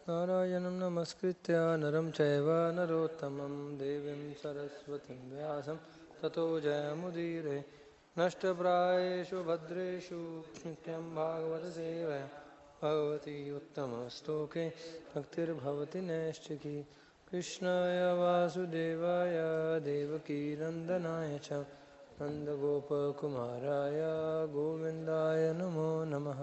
नारायणं नमस्कृत्य नरं चैव नरोत्तमं देवीं सरस्वतीं व्यासं ततो जयमुदीरये नष्टप्रायेषु भद्रेषु नित्यं भागवतसेवया भगवती उत्तमश्लोके भक्तिर्भवति नैष्ठिकी कृष्णाय वासुदेवाय देवकीनन्दनाय च नन्दगोपकुमाराय गोविन्दाय नमो नमः।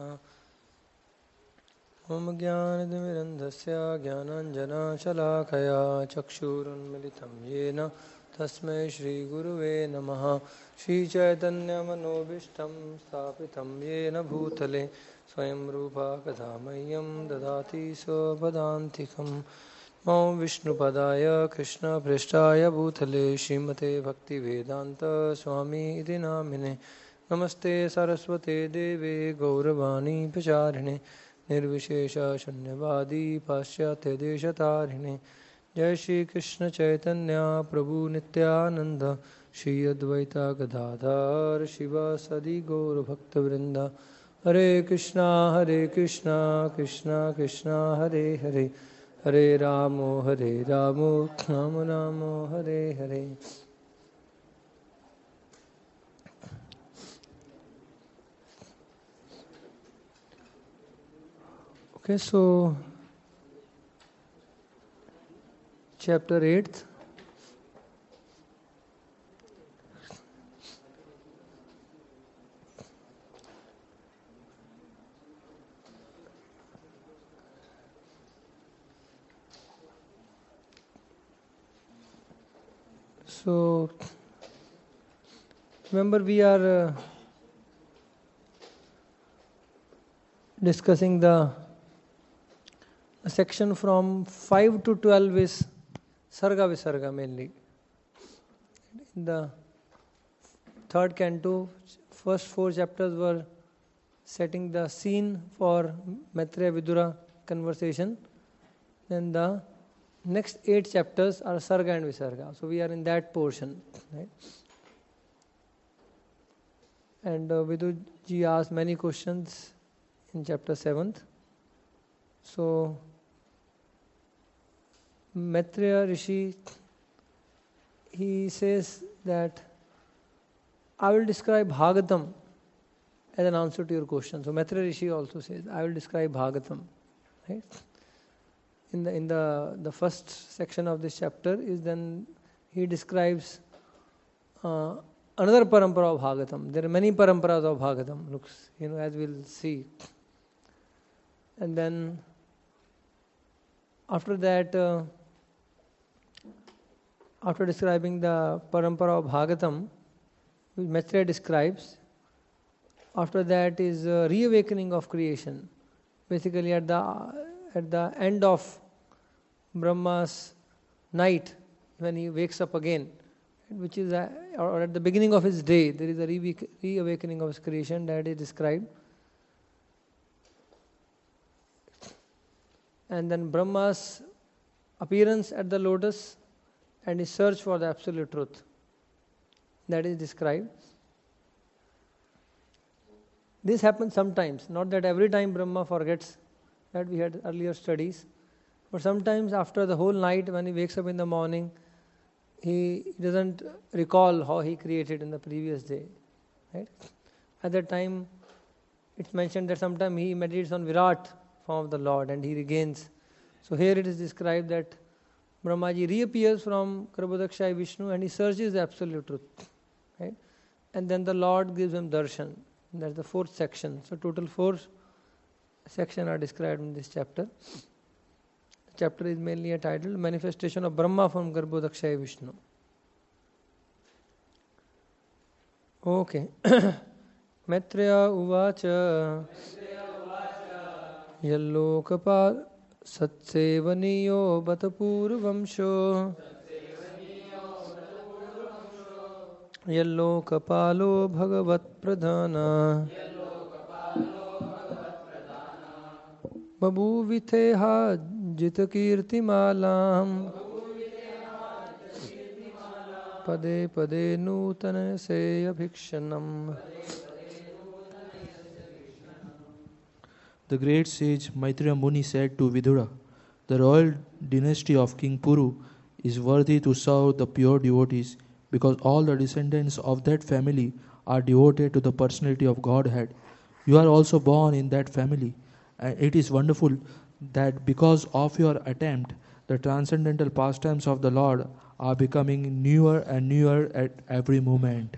ॐ ज्ञानतिमिरन्धस्य ज्ञानाञ्जनशलाकया चक्षुरुन्मिलितं येन तस्मै श्रीगुरुवे नमः। श्रीचैतन्यमनोभीष्टं स्थापितं येन भूतले स्वयं रूपा कदा मह्यं ददाति स्वपदान्तिकम्। ॐ विष्णुपदाय कृष्णपृष्ठाय भूतले श्रीमते भक्तिवेदान्त स्वामी इति नामिने। नमस्ते सरस्वते देवे गौरवाणी प्रचारिणे निर्विशेष शून्यवादी पाश्चात्य देशतारिणे। जय श्री कृष्ण चैतन्य प्रभु नित्यानंद श्री अद्वैता गदाधर शिवासदि गौर भक्तवृंद। हरे Krishna Krishna Krishna Hare Hare Hare Ram Ram Ram Hare Hare. Okay, so chapter 8. So remember we are discussing the section from 5 to 12 is Sarga Visarga mainly. In the third canto, first 4 chapters were setting the scene for Maitreya Vidura conversation. Then the next 8 chapters are Sarga and Visarga. So we are in that portion. Right? And Viduji asked many questions in chapter 7th. So Maitreya Rishi, he says that I will describe Bhagavatam as an answer to your question. So Maitreya Rishi also says, I will describe Bhagavatam. Right? In the first section of this chapter is then he describes another parampara of Bhagavatam. There are many paramparas of Bhagavatam, looks, as we'll see. And then after that, after describing the parampara of Bhagavatam, which Maitreya describes, after that is reawakening of creation. Basically at the end of Brahma's night, when he wakes up again, which is or at the beginning of his day, there is a reawakening of his creation that is described. And then Brahma's appearance at the lotus and his search for the absolute truth, that is described. This happens sometimes, not that every time Brahma forgets, that we had earlier studies, but sometimes after the whole night when he wakes up in the morning, he doesn't recall how he created in the previous day. Right? At that time, it's mentioned that sometimes he meditates on Virat form of the Lord and he regains. So here it is described that Brahmaji reappears from Garbhodakshaya Vishnu and he searches the absolute truth. Right? And then the Lord gives him darshan. That's the 4th section. So total 4 sections are described in this chapter. The chapter is mainly titled Manifestation of Brahma from Garbhodakshaya Vishnu. Okay. Maitreya uvacha Yallokapal Satsevaniyo Batapurvamsho Yallokapalo Bhagavat Pradhana Babhuviteha Jitakirtimalam Pade Pade Nutana Seya Bhikshanam. The great sage Maitreya Muni said to Vidura, The royal dynasty of King Puru is worthy to serve the pure devotees because all the descendants of that family are devoted to the personality of Godhead. You are also born in that family, and it is wonderful that because of your attempt, the transcendental pastimes of the Lord are becoming newer and newer at every moment.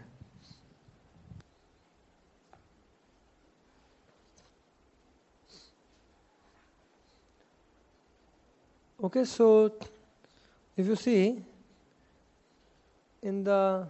Okay, so if you see in the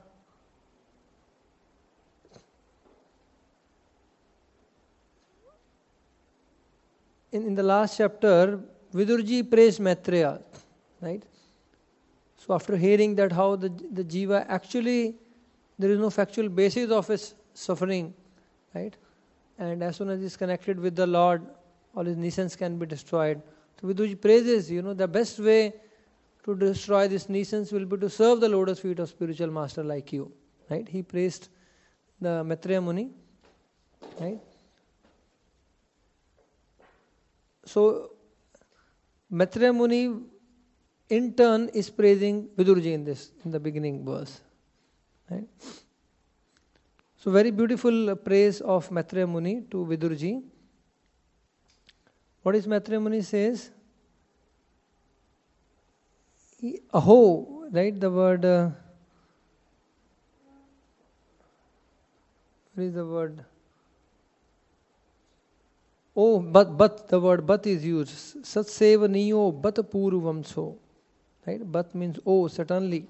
in the last chapter, Vidurji praised Maitreya, right? So after hearing that how the jiva actually, there is no factual basis of his suffering, right? And as soon as he's connected with the Lord, all his nescience can be destroyed. So Vidurji praises, the best way to destroy this nescience will be to serve the lotus feet of spiritual master like you, right? He praised the Maitreya Muni, right? So Maitreya Muni in turn is praising Vidurji in the beginning verse, right? So very beautiful praise of Maitreya Muni to Vidurji. What is Maitreya Muni says? Aho, right? The word, where is the word? Oh, but the word but is used. Sat sevaniyo but purvam so. Right? But means oh, certainly.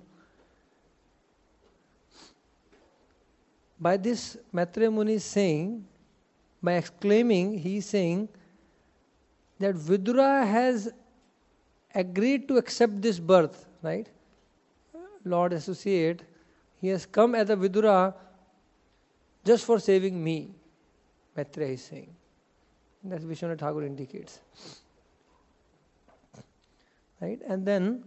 By this, Maitreya Muni is saying, by exclaiming, he is saying that Vidura has agreed to accept this birth, right? Lord Associate, he has come as a Vidura just for saving me, Maitreya is saying. That's Vishwanath Thakur indicates. Right? And then,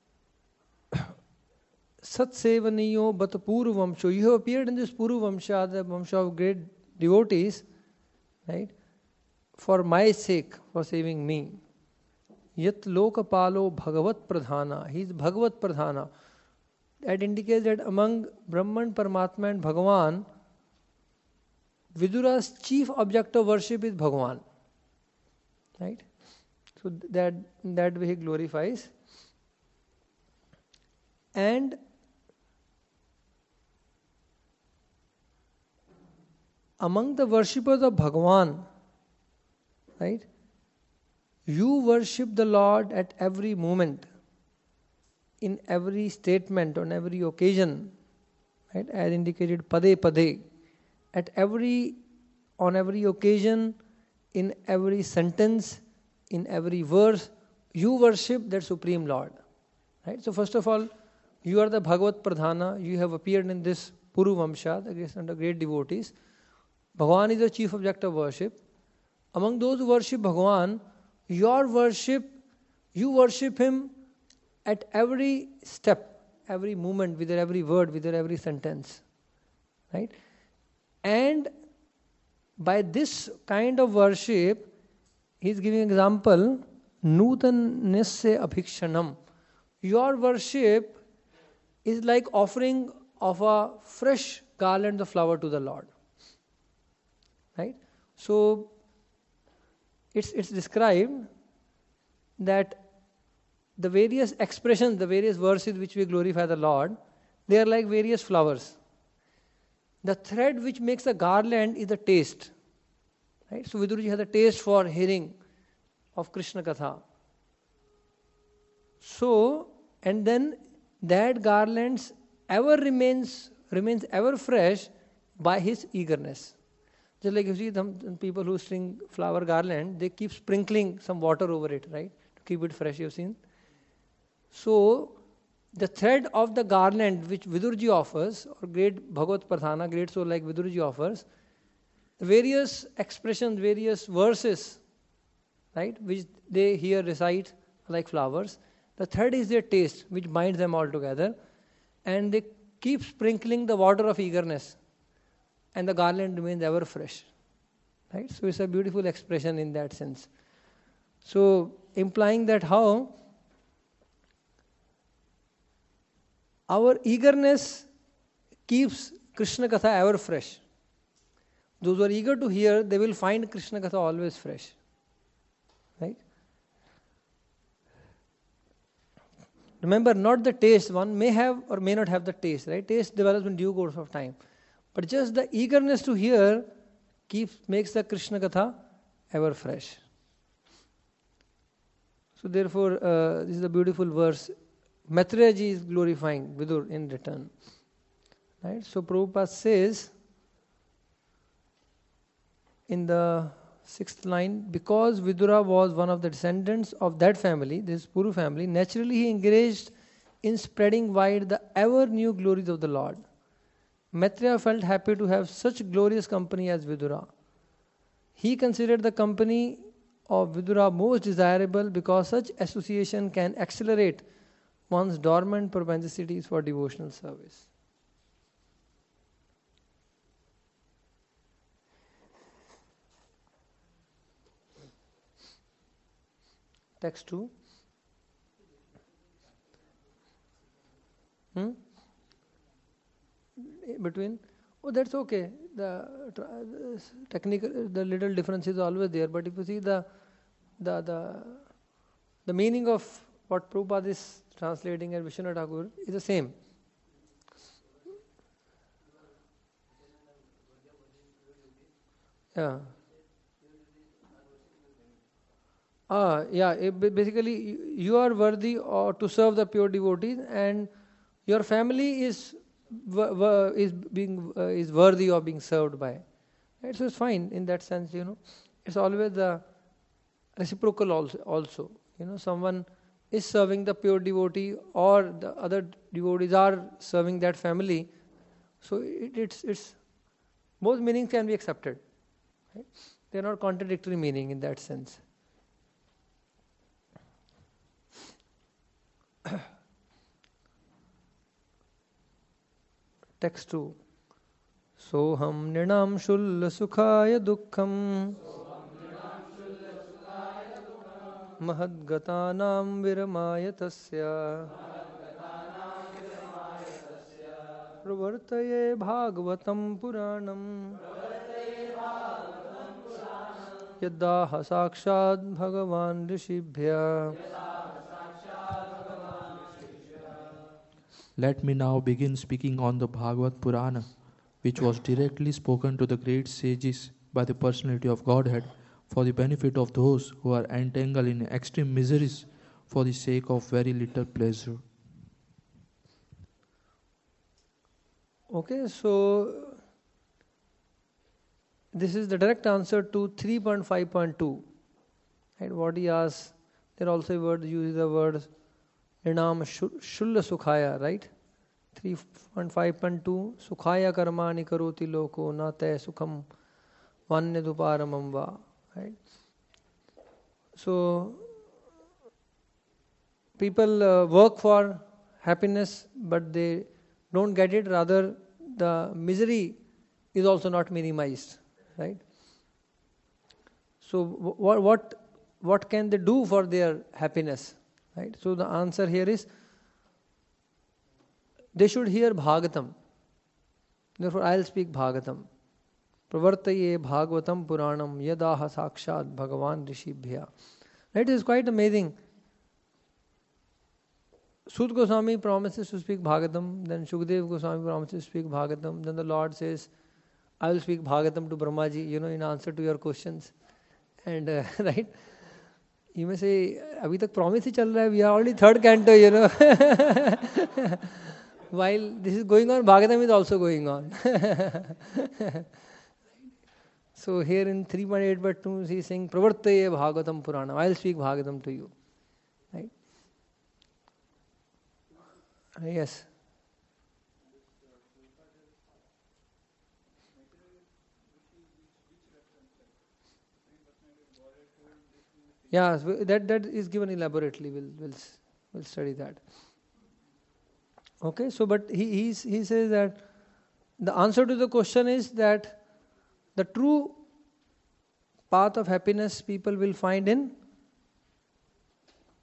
Sat Sevaniyo Bat Puru Vamsho. You have appeared in this Puru Vamsha, the Vamsha of great devotees, right? For my sake, for saving me. Yat Lokapalo Bhagavat Pradhana. He is Bhagavat Pradhana. That indicates that among Brahman, Paramatma and Bhagavan, Vidura's chief object of worship is Bhagavan. Right? So that way he glorifies. And among the worshippers of Bhagavan, right? You worship the Lord at every moment, in every statement, on every occasion, right? As indicated, pade pade. On every occasion, in every sentence, in every verse, you worship that Supreme Lord. Right? So first of all, you are the Bhagavat Pradhana, you have appeared in this Puru Vamsha, the great devotees. Bhagavan is the chief object of worship. Among those who worship Bhagavan, you worship Him at every step, every moment, with every word, with every sentence. Right? And by this kind of worship, he is giving example, Nutan Nisya Abhikshanam. Your worship is like offering of a fresh garland of flower to the Lord. Right? So it's described that the various expressions, the various verses which we glorify the Lord, they are like various flowers. The thread which makes a garland is the taste. Right? So Vidurji has a taste for hearing of Krishna Katha. So, and then that garland remains ever fresh by his eagerness. Just like you see some people who string flower garland, they keep sprinkling some water over it, right? To keep it fresh, you've seen. So, the thread of the garland which Vidurji offers, or great Bhagavat Pradhana, great soul like Vidurji offers, various expressions, various verses, right, which they here recite like flowers. The third is their taste, which binds them all together, and they keep sprinkling the water of eagerness, and the garland remains ever fresh. Right? So it's a beautiful expression in that sense. So implying that how our eagerness keeps Krishna Katha ever fresh. Those who are eager to hear, they will find Krishna Katha always fresh. Right? Remember, not the taste. One may have or may not have the taste. Right? Taste develops in due course of time. But just the eagerness to hear makes the Krishna Katha ever fresh. So therefore, this is a beautiful verse. Maitreya ji is glorifying Vidur in return. Right? So Prabhupada says in the 6th line, because Vidura was one of the descendants of that family, this Puru family, naturally he engaged in spreading wide the ever new glories of the Lord. Maitreya felt happy to have such glorious company as Vidura. He considered the company of Vidura most desirable because such association can accelerate one's dormant propensities for devotional service. Text 2. Between? Oh, that's okay. The technical, the little difference is always there. But if you see the meaning of what Prabhupada is translating and Vishwanath Thakur is the same. Yeah. Basically, you are worthy to serve the pure devotees, and your family is worthy of being served by. Right? So it's fine in that sense. It's always the reciprocal also. Someone is serving the pure devotee, or the other devotees are serving that family. So it's both meanings can be accepted. Right? They are not contradictory meaning in that sense. Text 2. Soham nirnam shulla sukhaya dukkham mahadgatanam viramaya tasya pravartaye bhagavatam puranam yadaha sakshad bhagavan rishibhya. Let me now begin speaking on the Bhagavad Purana, which was directly spoken to the great sages by the personality of Godhead for the benefit of those who are entangled in extreme miseries for the sake of very little pleasure. Okay, so this is the direct answer to 3.5.2. Right? What he asks, there also uses the word Nirnam Shulla Sukhaya, right? 3.5.2 Sukhaya Karmani Karoti Loko Na Te Sukham Vanyaduparamam Va. Right? So people work for happiness, but they don't get it. Rather, the misery is also not minimized. Right? So what can they do for their happiness? Right? So the answer here is they should hear Bhagavatam. Therefore, I'll speak Bhagavatam. Pravartaye Bhagavatam Puranam yadaha sakshad bhagavan rishibhya. Right? It is quite amazing. Sud Goswami promises to speak Bhagavatam, then Shukdev Goswami promises to speak Bhagavatam, then the Lord says, I will speak Bhagavatam to Brahmaji, in answer to your questions. And right? You may say, abhi tak promise hi chal raha hai, we are already third canto, While this is going on, Bhagavatam is also going on. So here in 3.8.2, he is saying, Pravartaye Bhagavatam Purana. I will speak Bhagavatam to you. Right? Yes. Yeah, that is given elaborately. We'll study that. Okay, so but he says that the answer to the question is that the true path of happiness people will find in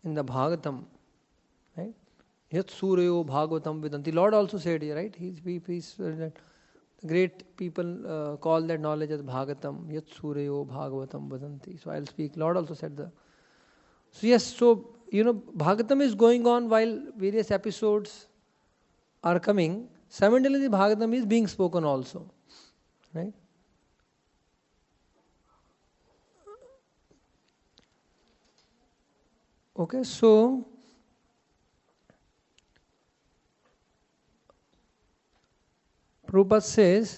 in the Bhagavatam, right? Yat Suryo Bhagavatam Vidanti. Lord also said here, right? The great people call that knowledge as Bhagavatam. Yat Suryo Bhagavatam Vidanti. So I'll speak. Lord also said the. So yes, so Bhagavatam is going on while various episodes are coming. Simultaneously, Bhagavatam is being spoken also, right? Okay, so Prabhupada says,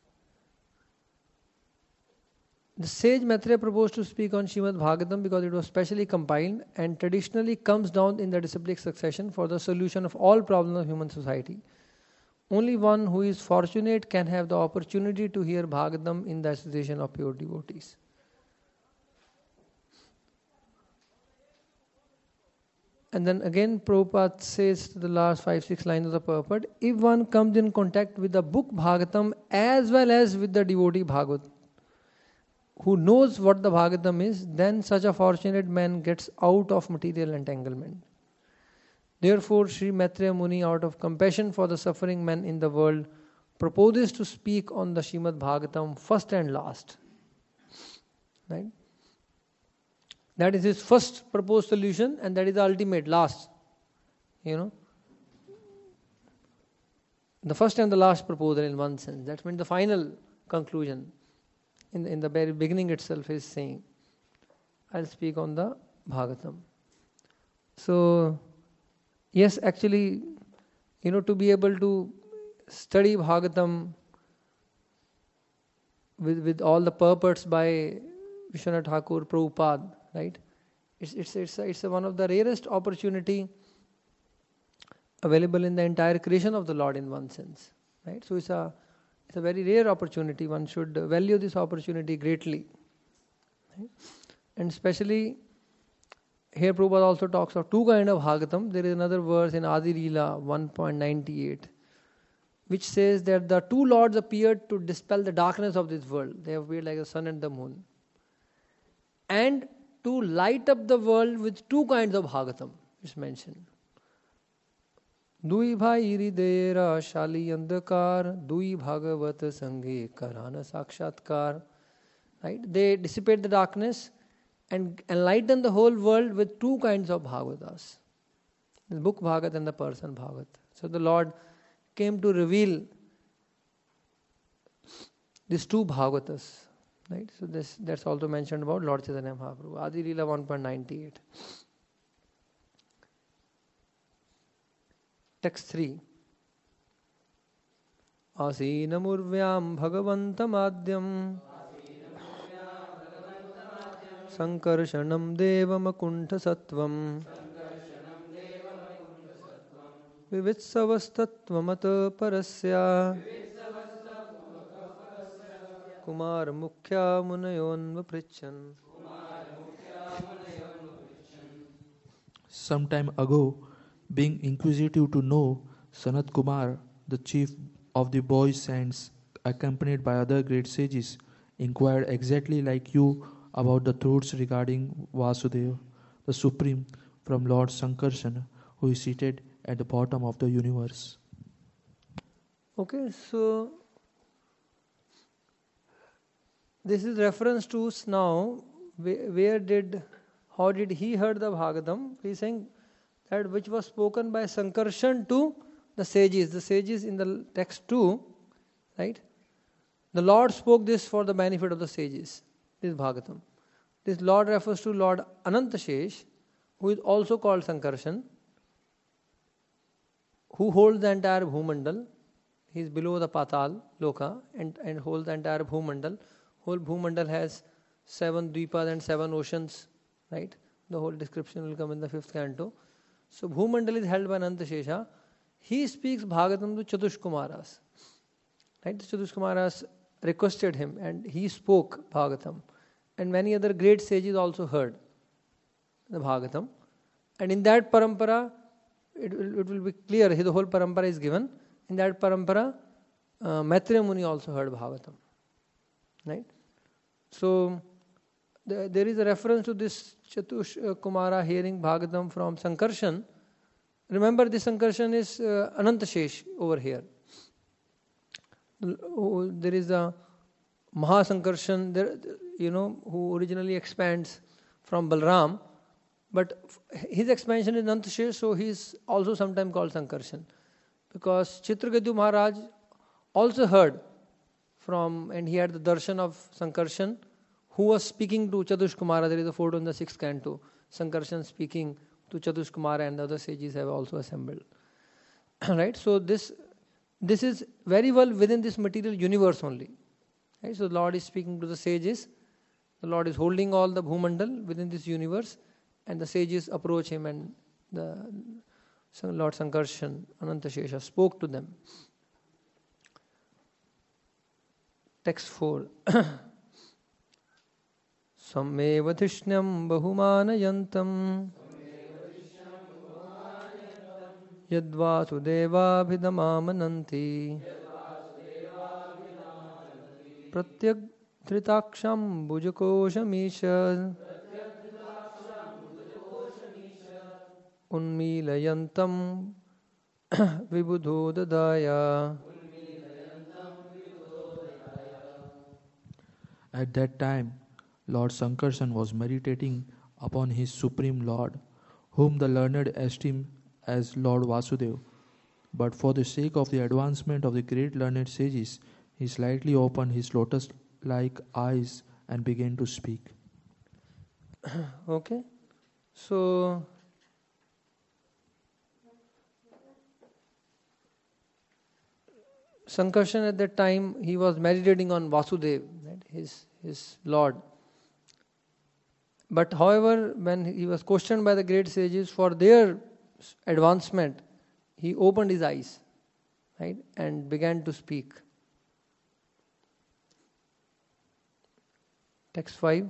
the sage Maitreya proposed to speak on Srimad Bhagavatam because it was specially compiled and traditionally comes down in the disciplic succession for the solution of all problems of human society. Only one who is fortunate can have the opportunity to hear Bhagavatam in the association of pure devotees. And then again Prabhupada says to the last 5-6 lines of the purport, if one comes in contact with the book Bhagavatam as well as with the devotee Bhagavat, who knows what the Bhagavatam is, then such a fortunate man gets out of material entanglement. Therefore, Sri Maitreya Muni, out of compassion for the suffering men in the world, proposes to speak on the Srimad Bhagavatam first and last. Right? That is his first proposed solution, and that is the ultimate, last. The first and the last proposal in one sense. That means the final conclusion. In the very beginning itself is saying, I'll speak on the Bhagavatam. So, yes, actually, to be able to study Bhagavatam with all the purports by Vishwanath Thakur, Prabhupada, right? It's one of the rarest opportunity available in the entire creation of the Lord in one sense, right? So it's a very rare opportunity. One should value this opportunity greatly, right? And especially here Prabhupada also talks of two kinds of Bhagavatam. There is another verse in Adi Leela 1.98 which says that the two lords appeared to dispel the darkness of this world. They appeared like the sun and the moon, and to light up the world with two kinds of Bhagavatam. It's mentioned. Dui bhai hridera shali andhakar, dui bhagavat sanghe karana sakshatkar. Right? They dissipate the darkness and enlighten the whole world with two kinds of Bhagavatas. The book Bhagavat and the person Bhagavat. So the Lord came to reveal these two Bhagavatas. Right? So that's also mentioned about Lord Chaitanya Mahaprabhu. Adi Leela 1.98. Text 3. Asinamurvyam bhagavantamadhyam sankarshanam devamakuntha sattvam vivitsavastattvamata parasya kumar mukhya munayon vaprichan. Some time ago, being inquisitive to know, Sanat Kumar, the chief of the boy saints, accompanied by other great sages, inquired exactly like you about the truths regarding Vasudeva, the Supreme, from Lord Sankarsana, who is seated at the bottom of the universe. Okay, so this is reference to now how did he heard the Bhagavatam? He is saying that which was spoken by Sankarshan to the sages. The sages in the text 2, right? The Lord spoke this for the benefit of the sages. This is Bhagavatam. This Lord refers to Lord Anantashesh, who is also called Sankarshan, who holds the entire Bhumandal. He is below the Patal, Loka, and holds the entire Bhumandal. Whole Bhumandal has 7 Dvipas and 7 oceans, right? The whole description will come in the 5th canto. So Bhumandal is held by Anantashesha. He speaks Bhagavatam to Chatushkumaras. Right? The Chatushkumaras requested him and he spoke Bhagavatam. And many other great sages also heard the Bhagavatam. And in that parampara, it will be clear, the whole parampara is given. In that parampara, Maitreya Muni also heard Bhagavatam. Right? So, there is a reference to this Chatush Kumara hearing Bhagavatam from Sankarshan. Remember, this Sankarshan is Anantashesh over here. There is a Mahasankarshan, there, who originally expands from Balram, but his expansion is Anantashesh, so he is also sometimes called Sankarshan. Because Chitraketu Maharaj also heard from, and he had the darshan of Sankarshan, who was speaking to Chatush Kumara. There is a photo in the 6th canto. Sankarshan speaking to Chatush Kumara, and the other sages have also assembled. Right? So this is very well within this material universe only. Right? So the Lord is speaking to the sages. The Lord is holding all the Bhumandal within this universe, and the sages approach him, and the Lord Sankarshan, Anantashesha, spoke to them. Text 4. Sammeva Tishnyam Bahumanayantam Yadvasudevabhidamamananti Pratyak Dhritaksham Bhujakoshamishad Unmilayantam Vibudho Dadaya. At that time, Lord Sankarshan was meditating upon his Supreme Lord, whom the learned esteem as Lord Vasudev. But for the sake of the advancement of the great learned sages, he slightly opened his lotus-like eyes and began to speak. Okay, so Sankarshan at that time, he was meditating on Vasudev, right? his Lord. But however, when he was questioned by the great sages for their advancement, he opened his eyes, right, and began to speak. Text 5.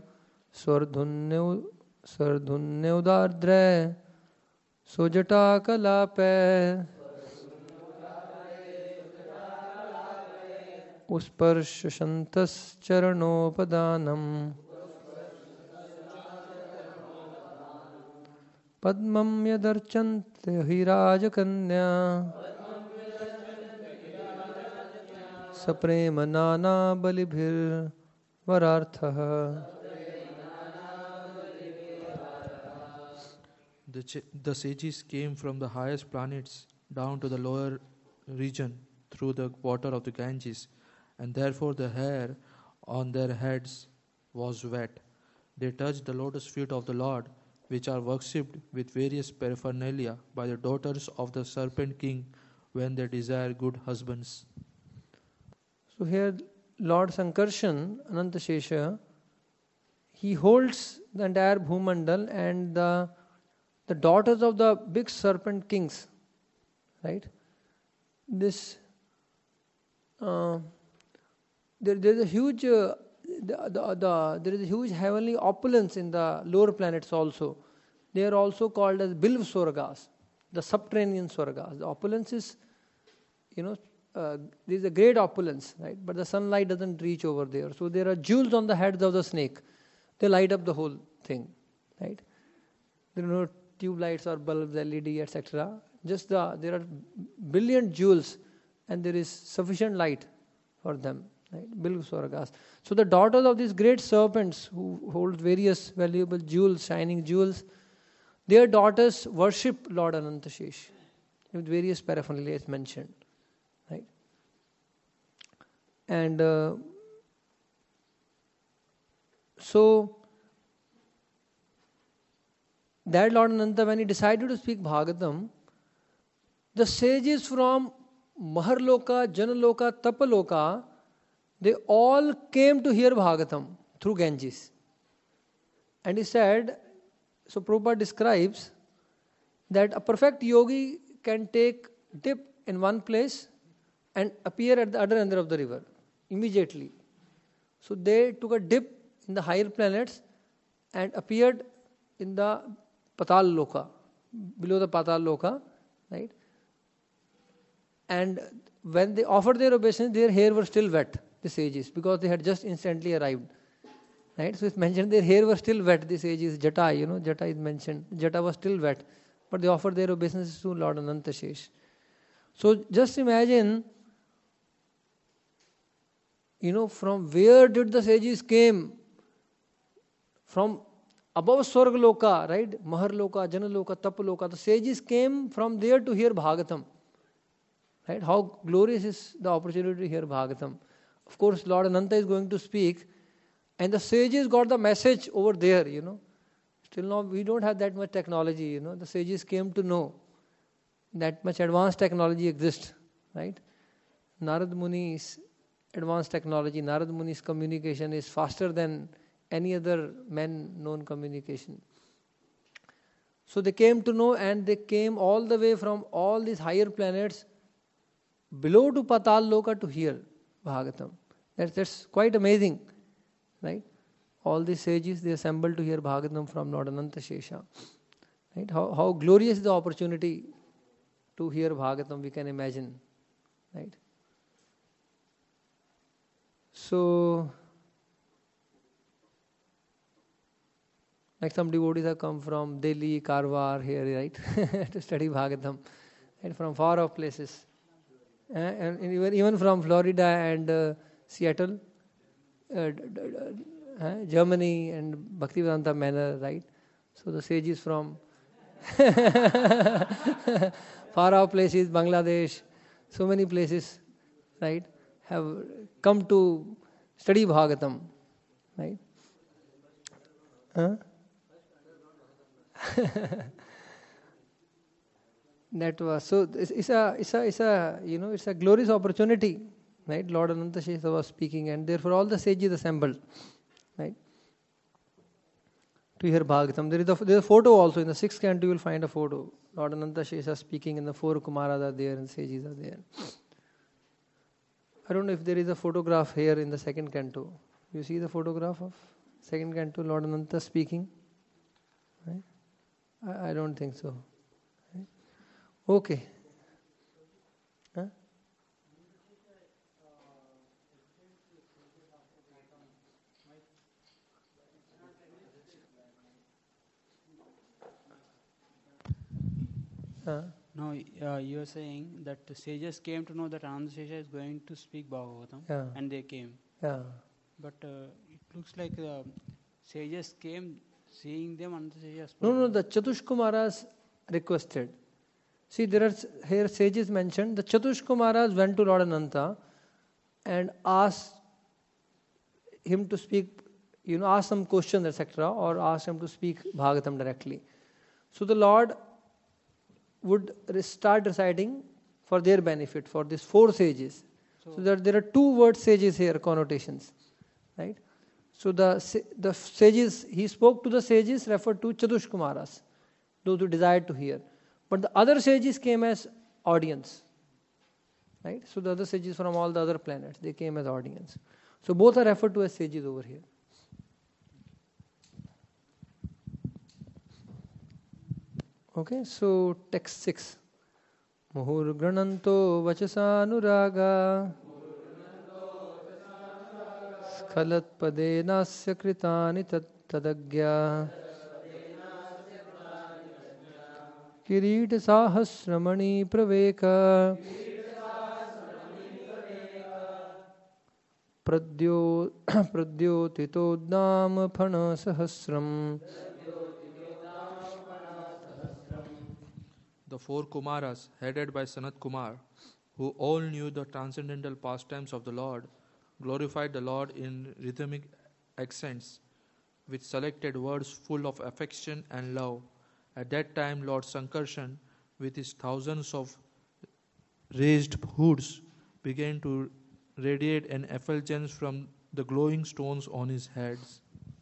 Sardhunyudardre Sojata Kalape Usparshantas Charanopadanam Padmam Yadarchante Hirajakanya Saprema Nana Balibhir Vararthaha. The sages came from the highest planets down to the lower region through the water of the Ganges, and therefore the hair on their heads was wet. They touched the lotus feet of the Lord, which are worshipped with various paraphernalia by the daughters of the serpent king when they desire good husbands. So here Lord Sankarshan, Anantashesha, he holds the entire Bhumandal and the daughters of the big serpent kings, right? This there is a huge there is a huge heavenly opulence in the lower planets also. They are also called as Bilv Swargas, the subterranean Swargas. The opulence is, there is a great opulence, right? But the sunlight doesn't reach over there. So there are jewels on the heads of the snake. They light up the whole thing, right? There are no tube lights or bulbs, LED, etc. Just there are brilliant jewels, and there is sufficient light for them, right? Bilv Swargas. So the daughters of these great serpents who hold various valuable jewels, shining jewels, their daughters worship Lord Anantashesh with various paraphernalia as mentioned, right? And so that Lord Ananta, when he decided to speak Bhagavatam, the sages from Maharloka, Janaloka, Tapaloka, they all came to hear Bhagavatam through Ganges. And he said, so Prabhupada describes that a perfect yogi can take dip in one place and appear at the other end of the river immediately. So they took a dip in the higher planets and appeared in the Patal Loka, below the Patal Loka, right? And when they offered their obeisance, their hair was still wet, the sages, because they had just instantly arrived. Right? So it's mentioned their hair was still wet. This age is Jata, Jata is mentioned. Jata was still wet. But they offered their obeisances to Lord Anantashesh. So just imagine, from where did the sages came? From above Swargaloka, right? Maharloka, Janaloka, Tapaloka. The sages came from there to hear Bhagavatam. Right? How glorious is the opportunity to hear Bhagavatam. Of course, Lord Ananta is going to speak, and the sages got the message over there, Still now, we don't have that much technology, The sages came to know that much advanced technology exists, right? Narad Muni's advanced technology, Narad Muni's communication is faster than any other man-known communication. So they came to know, and they came all the way from all these higher planets below to Patal Loka to hear Bhagavatam. That's quite amazing, right? All these sages, they assembled to hear Bhagavatam from Lord Anantashesha. Right? How glorious the opportunity to hear Bhagavatam, we can imagine. Right? So, like some devotees have come from Delhi, Karwar, here, right? to study Bhagavatam. And from far off places. And even from Florida and Seattle, Germany and Bhaktivedanta Manor, right? So the sages from far off places, Bangladesh, so many places, right, have come to study Bhagavatam, right? That was so. It's a glorious opportunity, right? Lord Anantashesha was speaking, and therefore all the sages assembled, right, to hear Bhagavatam. There is a photo also in the 6th canto. You will find a photo. Lord Anantashesha speaking, and the 4 Kumaras are there, and sages are there. I don't know if there is a photograph here in the 2nd canto. You see the photograph of 2nd canto, Lord Ananta speaking? Right? I don't think so. Right? Okay. Huh? No, you are saying that the sages came to know that Anandashesha is going to speak Bhagavatam, and they came. Yeah. But it looks like sages came, seeing them, Anandashesha spoke. No, the Chatush Kumaras requested. See, there are here sages mentioned. The Chatush Kumaras went to Lord Ananta and asked him to speak, ask some questions, etc., or asked him to speak Bhagavatam directly. So the Lord would start reciting for their benefit, for these 4 sages. So there are 2 word sages here, connotations, right? So the sages, he spoke to the sages referred to Chatush Kumaras, those who desired to hear. But the other sages came as audience, right? So the other sages from all the other planets, they came as audience. So both are referred to as sages over here. Okay, so text 6. Muhur grananto vachasanuraga skhalat pade nasya kritani tadagya kirit sahasramani praveka pradyotitodnam phana sahasram. The 4 Kumaras, headed by Sanat Kumar, who all knew the transcendental pastimes of the Lord, glorified the Lord in rhythmic accents, with selected words full of affection and love. At that time, Lord Sankarshan, with his thousands of raised hoods, began to radiate an effulgence from the glowing stones on his heads.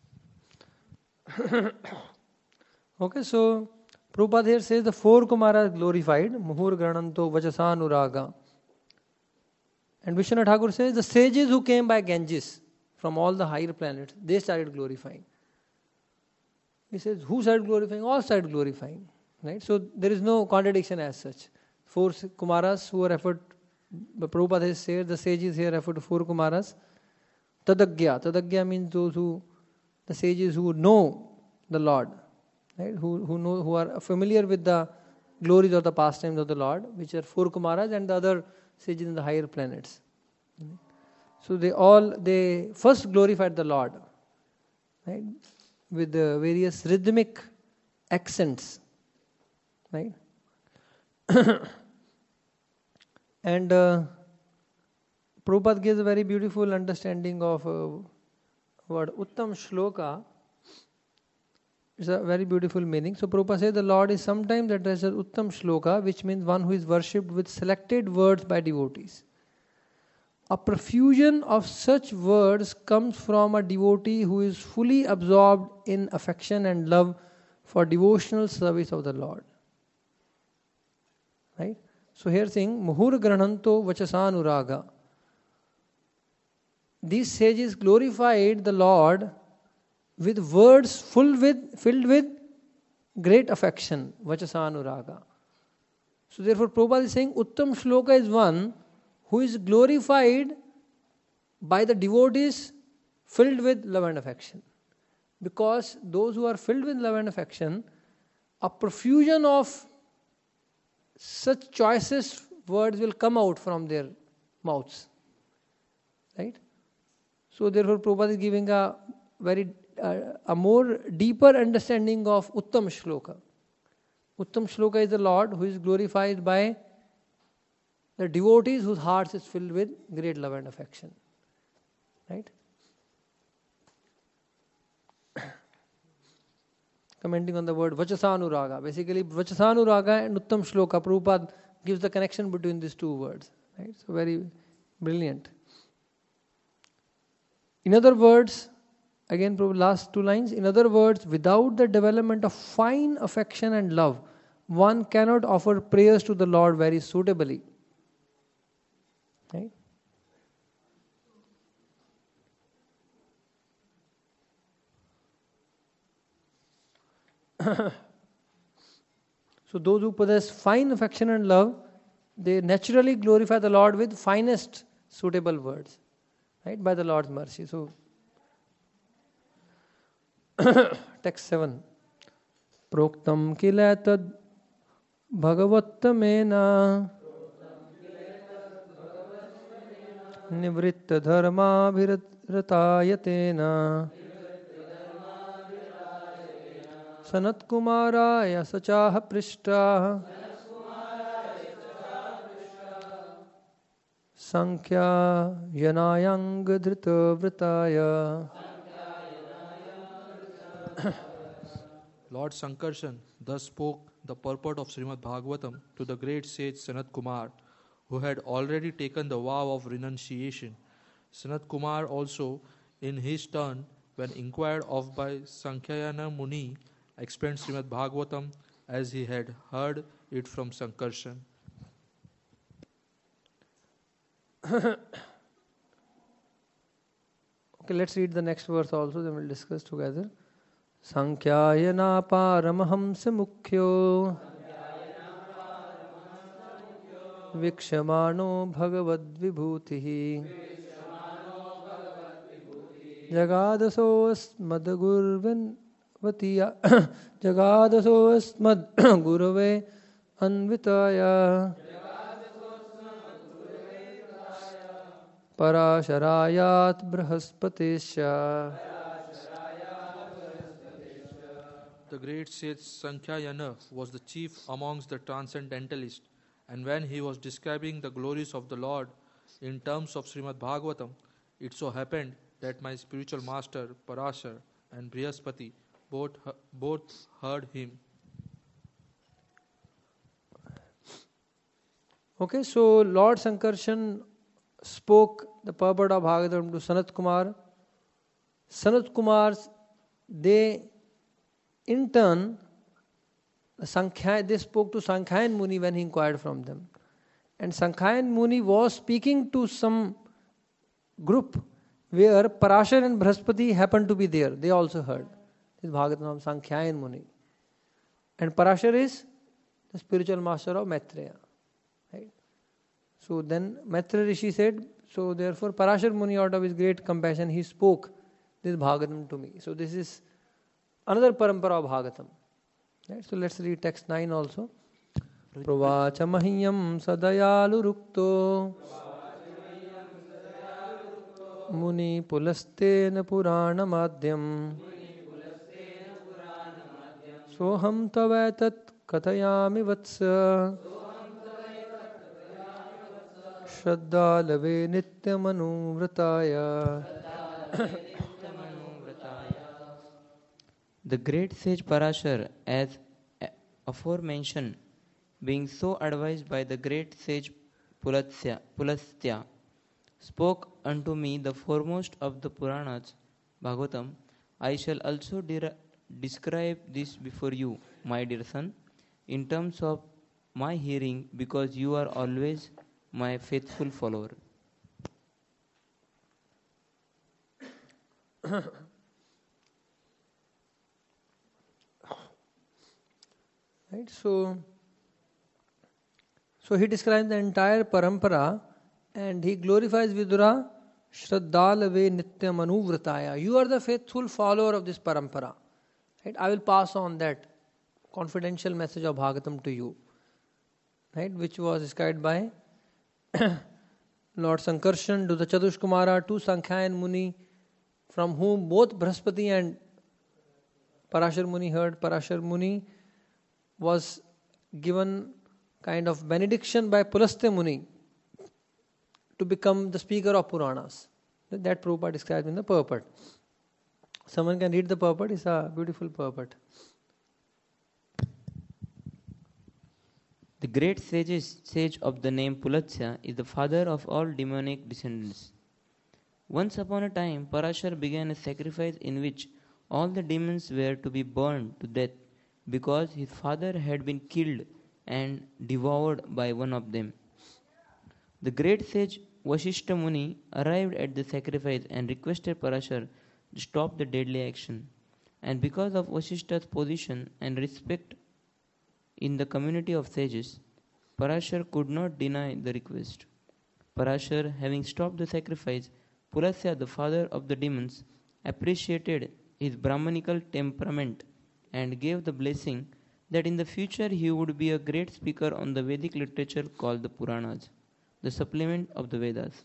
Okay, so Prabhupada here says the 4 Kumaras glorified, Muhur Grananto Vachasanuraga. And Vishwanath Thakur says the sages who came by Ganges from all the higher planets, they started glorifying. He says, who started glorifying? All started glorifying. Right? So there is no contradiction as such. 4 Kumaras who are referred, Prabhupada has said, the sages here refer to 4 Kumaras. Tadagya. Tadagya means those who the sages who know the Lord, right? Who are familiar with the glories of the pastimes of the Lord, which are 4 Kumaras and the other sages in the higher planets. So they first glorified the Lord, right, with the various rhythmic accents, right? And Prabhupada gives a very beautiful understanding of word Uttam Shloka. It's a very beautiful meaning. So Prabhupada says the Lord is sometimes addressed as Uttam Shloka, which means one who is worshipped with selected words by devotees. A profusion of such words comes from a devotee who is fully absorbed in affection and love for devotional service of the Lord. Right? So here saying, Muhur Grananto Vachasanuraga. These sages glorified the Lord with words filled with great affection, Vachasanuraga. So therefore Prabhupada is saying, Uttam Shloka is one who is glorified by the devotees filled with love and affection. Because those who are filled with love and affection, a profusion of such choicest words will come out from their mouths. Right? So therefore Prabhupada is giving a more deeper understanding of Uttam Shloka. Uttam Shloka is the Lord who is glorified by the devotees whose hearts is filled with great love and affection. Right? Commenting on the word Vachasanuraga. Basically, Vachasanuraga and Uttam Shloka, Prabhupada gives the connection between these two words. Right? So very brilliant. In other words, again, last 2 lines. In other words, without the development of fine affection and love, one cannot offer prayers to the Lord very suitably. Right? So those who possess fine affection and love, they naturally glorify the Lord with finest suitable words, right, by the Lord's mercy. So text 7. Proktam kilatad bhagavattamena nivritta dharma bhiratayatena Sanat Kumaraya sachaha prishta Sankhya yanayang dhrita vritaya. Lord Sankarshan thus spoke the purport of Srimad Bhagavatam to the great sage Sanat Kumar, who had already taken the vow of renunciation. Sanat Kumar also, in his turn, when inquired of by Sankhayana Muni, explained Srimad Bhagavatam as he had heard it from Sankarshan. Okay, let's read the next verse also, then we'll discuss together. Sankhayana paramahamsa mukhyo Vikshamano bhagavad vibhutihi Jagadaso asmad gurvan Vatiya Jagadaso asmad gurave anvitaya Parasharayat Brahaspatesha. The great sage Sankhayana was the chief amongst the transcendentalists, and when he was describing the glories of the Lord in terms of Srimad Bhagavatam, it so happened that my spiritual master Parashar and Brihaspati both heard him. Okay, so Lord Sankarshan spoke the purport of Bhagavatam to Sanat Kumar. Sanat Kumars, they in turn, they spoke to Sankhayan Muni when he inquired from them. And Sankhayan Muni was speaking to some group where Parashar and Brihaspati happened to be there. They also heard. This is Bhagavatam of Sankhayan Muni. And Parashar is the spiritual master of Maitreya. Right? So then Maitreya Rishi said, so therefore Parashar Muni, out of his great compassion, he spoke this Bhagavatam to me. So this is another parampara of Bhagavatam. Right? So let's read text 9 also. Pravacha mahyam sadayalu rukto muni pulastena purana madhyam soham tavaitat kathayami vatsa Shraddha-lave nityam-anuvrataya. The great sage Parashar, as aforementioned, being so advised by the great sage Pulastya, spoke unto me the foremost of the Puranas, Bhagavatam. I shall also describe this before you, my dear son, in terms of my hearing, because you are always my faithful follower. Right, so he describes the entire parampara and he glorifies Vidura, Shraddha-lave nityam anuvrataya. You are the faithful follower of this parampara. Right? I will pass on that confidential message of Bhagavatam to you, right? Which was described by Lord Sankarshan to the Chadushkumara, to Sankhyan Muni, from whom both Brahaspati and Parashar Muni heard. Parashar Muni was given kind of benediction by Pulastya Muni to become the speaker of Puranas. That Prabhupada described in the purport. Someone can read the purport, it's a beautiful purport. The great sage of the name Pulatsya is the father of all demonic descendants. Once upon a time, Parashar began a sacrifice in which all the demons were to be burned to death because his father had been killed and devoured by one of them. The great sage Vasishtha Muni arrived at the sacrifice and requested Parashar to stop the deadly action. And because of Vasishtha's position and respect in the community of sages, Parashar could not deny the request. Parashar, having stopped the sacrifice, Pulasya, the father of the demons, appreciated his Brahmanical temperament and gave the blessing that in the future he would be a great speaker on the Vedic literature called the Puranas, the supplement of the Vedas.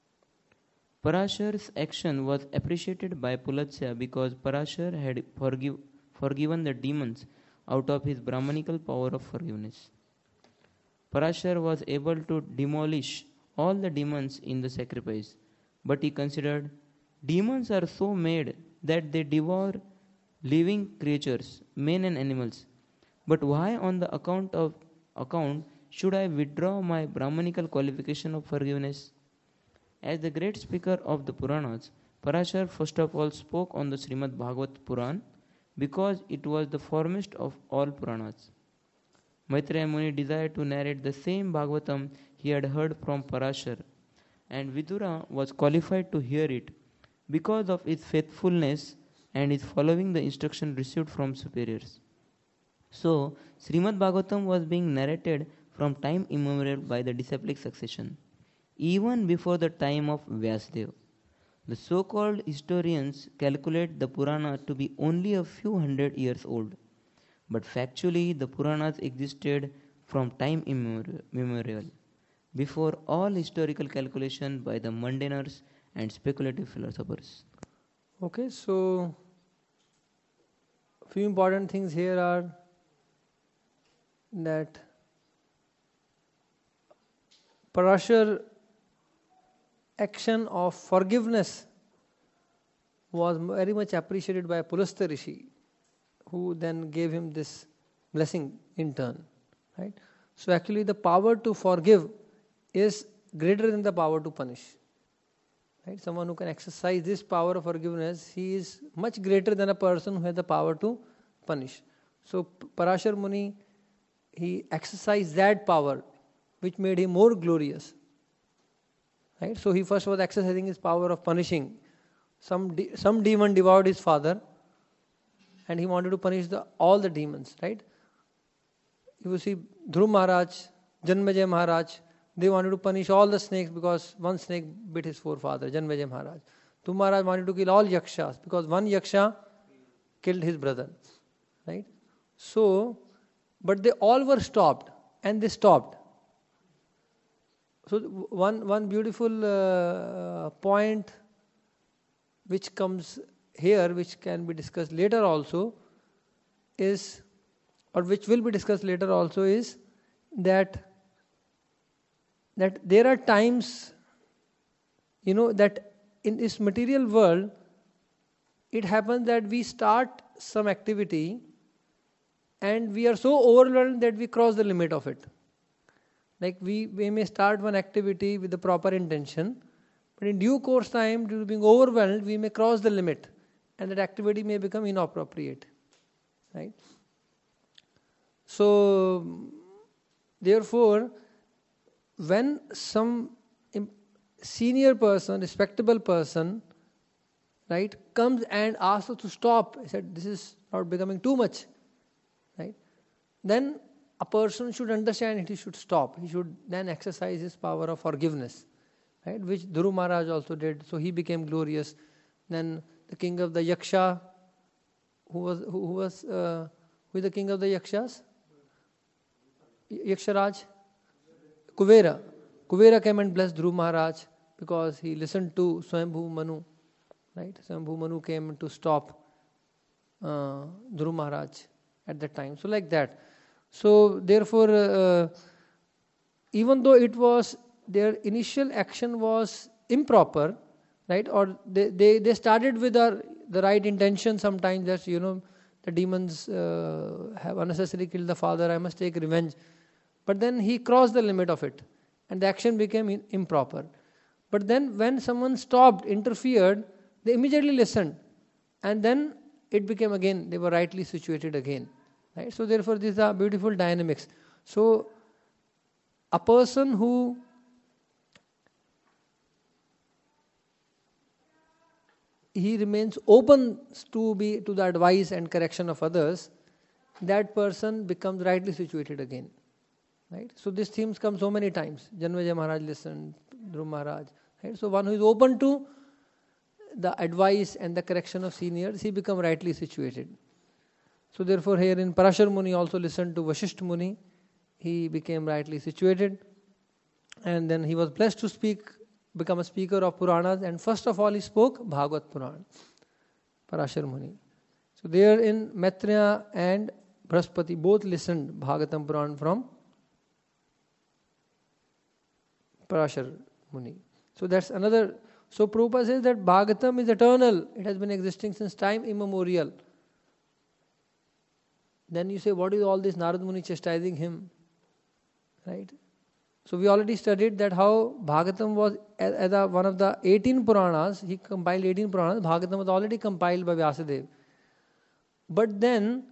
Parashar's action was appreciated by Pulatsya because Parashar had forgiven the demons out of his Brahmanical power of forgiveness. Parashar was able to demolish all the demons in the sacrifice, but he considered demons are so made that they devour living creatures, men and animals. But why on the account should I withdraw my Brahmanical qualification of forgiveness? As the great speaker of the Puranas, Parashar first of all spoke on the Srimad Bhagavat Puran because it was the foremost of all Puranas. Maitreya Muni desired to narrate the same Bhagavatam he had heard from Parashar, and Vidura was qualified to hear it because of his faithfulness and his following the instruction received from superiors. So, Srimad Bhagavatam was being narrated from time immemorial by the disciplic succession, even before the time of Vyasadeva. The so-called historians calculate the Purana to be only a few hundred years old, but factually the Puranas existed from time immemorial, before all historical calculation by the mundaners and speculative philosophers. Okay, so few important things here are that Parashar action of forgiveness was very much appreciated by Pulastya Rishi, who then gave him this blessing in turn. Right? So actually the power to forgive is greater than the power to punish. Right? Someone who can exercise this power of forgiveness, he is much greater than a person who has the power to punish. So Parashar Muni, he exercised that power, which made him more glorious. Right? So he first was exercising his power of punishing. Some demon devoured his father, and he wanted to punish all the demons. Right? You see, Dhruv Maharaj, Janmejay Maharaj, they wanted to punish all the snakes because one snake bit his forefather, Janmejay Maharaj. Dhruva Maharaj wanted to kill all yakshas because one yaksha killed his brother. Right? So, but they all were stopped, and they stopped. So one beautiful point which comes here, which can be discussed later also, is, or which will be discussed later also, is that there are times, that in this material world, it happens that we start some activity and we are so overwhelmed that we cross the limit of it. Like we may start one activity with the proper intention, but in due course time, due to being overwhelmed, we may cross the limit and that activity may become inappropriate. Right? So, therefore, when some senior person, respectable person, right, comes and asks us to stop, he said, this is not becoming too much, right? Then a person should understand it, he should stop. He should then exercise his power of forgiveness, right? Which Dhruva Maharaj also did. So he became glorious. Then the king of the Yaksha, who is the king of the Yakshas? Yaksharaj? Kuvera. Kuvera came and blessed Dhruva Maharaj because he listened to Swayambhu Manu. Right? Swayambhu Manu came to stop Dhruva Maharaj at that time. So like that. So therefore, even though it was, their initial action was improper, right? Or they started with the right intention sometimes, that the demons have unnecessarily killed the father, I must take revenge. But then he crossed the limit of it and the action became improper. But then when someone stopped, interfered, they immediately listened, and then it became again, they were rightly situated again. Right? So therefore these are beautiful dynamics. So a person who he remains open to the advice and correction of others, that person becomes rightly situated again. Right? So these themes come so many times. Janmejaya Maharaj listened, Dhruva Maharaj. Right? So one who is open to the advice and the correction of seniors, he becomes rightly situated. So therefore here in Parashar Muni also listened to Vasishtha Muni. He became rightly situated. And then he was blessed to become a speaker of Puranas. And first of all he spoke Bhagavad Puran, Parashar Muni. So there in Maitreya and Brahaspati both listened Bhagavatam Puran from Parashar Muni. So that's another. So Prabhupada says that Bhagavatam is eternal. It has been existing since time immemorial. Then you say, what is all this Narad Muni chastising him? Right? So we already studied that how Bhagavatam was as one of the 18 Puranas. He compiled 18 Puranas. Bhagavatam was already compiled by Vyasadeva. But then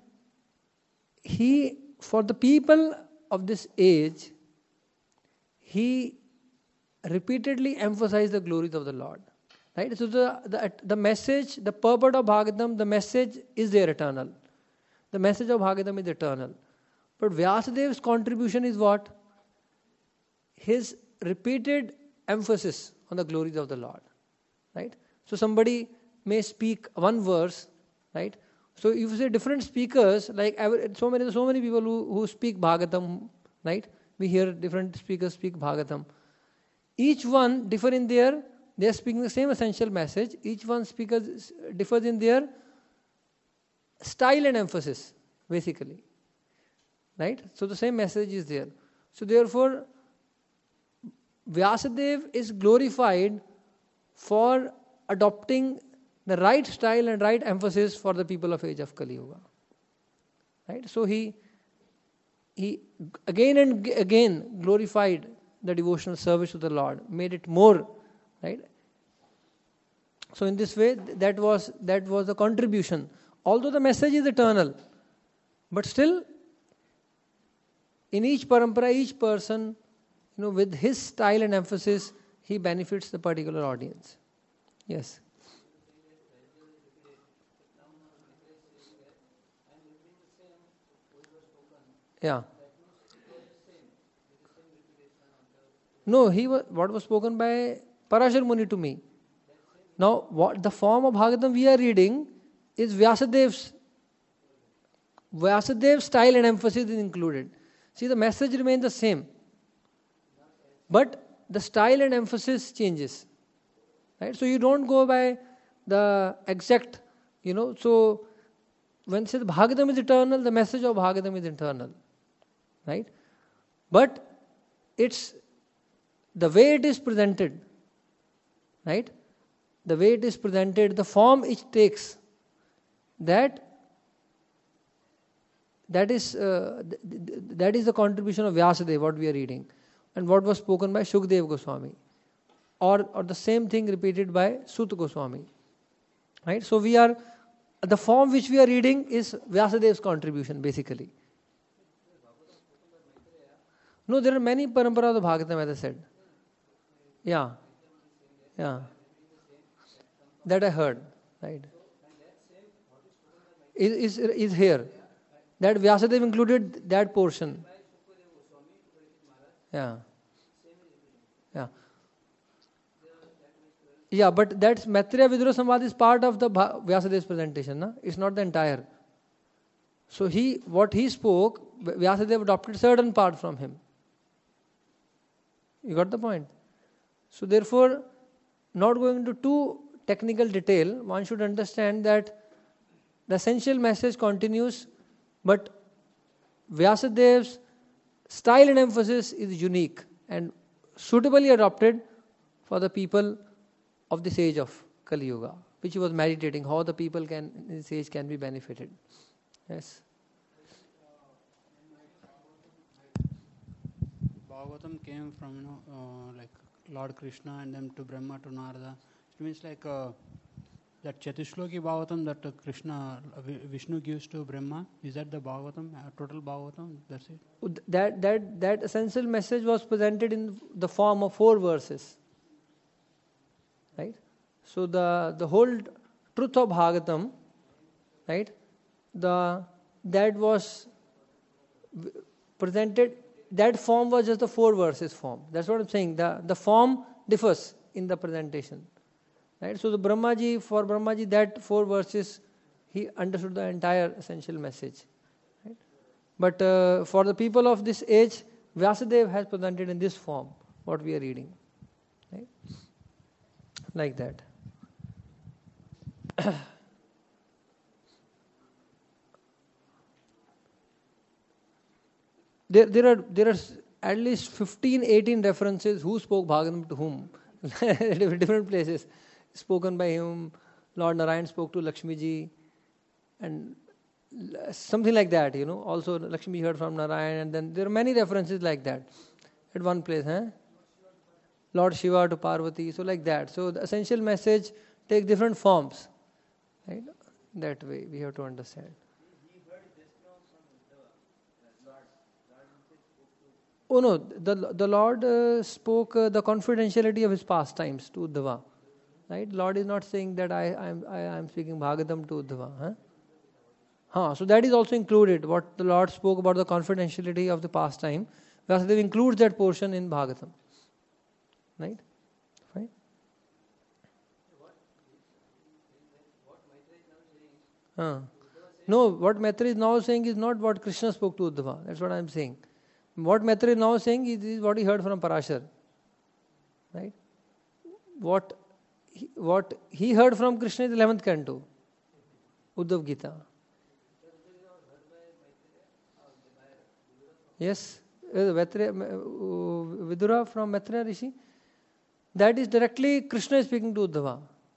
for the people of this age, he repeatedly emphasized the glories of the Lord. Right? So the message, the purport of Bhagavatam, the message is there eternal. The message of Bhagavatam is eternal. But Vyasadeva's contribution is what? His repeated emphasis on the glories of the Lord. Right? So somebody may speak one verse, right? So if you say different speakers, like so many people who speak Bhagavatam, right? We hear different speakers speak Bhagavatam. Each one differ in they are speaking the same essential message. Each one speakers differs in their style and emphasis, basically. Right? So the same message is there. So therefore, Vyasadeva is glorified for adopting the right style and right emphasis for the people of age of Kali Yuga. Right? So he again and again glorified the devotional service to the Lord, made it more, right? So in this way, that was the contribution. Although the message is eternal, but still, in each parampara, each person, with his style and emphasis, he benefits the particular audience. Yes. Yeah. No, what was spoken by Parashar Muni to me. Now, what the form of Bhagavatam we are reading is Vyasadev's style and emphasis is included. See, the message remains the same, but the style and emphasis changes. Right? So you don't go by the exact, so when it says Bhagavatam is eternal, the message of Bhagavatam is eternal. Right? But it's the way it is presented. Right? The way it is presented, the form it takes, that is the contribution of Vyasadeva, what we are reading, and what was spoken by Shukdev Goswami, or the same thing repeated by Sut Goswami. Right? So the form which we are reading is Vyasadev's contribution basically. No, there are many paramparas of Bhagavatam, as I said. Yeah. That I heard. Right? Is here. That Vyasadeva included that portion. Yeah, but that's Maitreya Vidura Samvad is part of the Vyasadev's presentation. Na? It's not the entire. So what he spoke, Vyasadeva adopted certain part from him. You got the point? So therefore, not going into too technical detail, one should understand that the essential message continues, but Vyasadev's style and emphasis is unique and suitably adopted for the people of this age of Kali Yuga, which he was meditating, how the people in this age can be benefited. Yes. Bhagavatam came from like Lord Krishna and then to Brahma to Narada. It means like that Chatushloki Bhagavatam that Vishnu gives to Brahma, is that the Bhagavatam, total Bhagavatam? That's it? That essential message was presented in the form of 4 verses. Right? So the whole truth of Bhagavatam, right? That was presented, that form was just the 4 verses form. That's what I'm saying. The form differs in the presentation. Right? So for Brahmaji, that 4 verses, he understood the entire essential message. Right? But for the people of this age, Vyasadeva has presented in this form what we are reading. Right? Like that. There are at least 15-18 references who spoke Bhagavatam to whom. Different places. Spoken by him, Lord Narayan spoke to Lakshmi ji, and something like that, Also, Lakshmi heard from Narayan, and then there are many references like that at one place. Lord Shiva to Parvati, so like that. So the essential message takes different forms. Right? That way we have to understand. Oh no, the Lord spoke the confidentiality of his pastimes to Uddhava. Right? Lord is not saying that I am speaking Bhagavatam to Uddhava. So that is also included. What the Lord spoke about the confidentiality of the pastime, Vyasadeva includes that portion in Bhagavatam. Right? Fine. No, what Maitreya is now saying is not what Krishna spoke to Uddhava. That's what I am saying. What Maitreya is now saying is what he heard from Parashar. Right? What he heard from Krishna is 11th canto, Uddhav Gita. Yes, Vidura from Maitreya Rishi. That is directly Krishna speaking to Uddhava.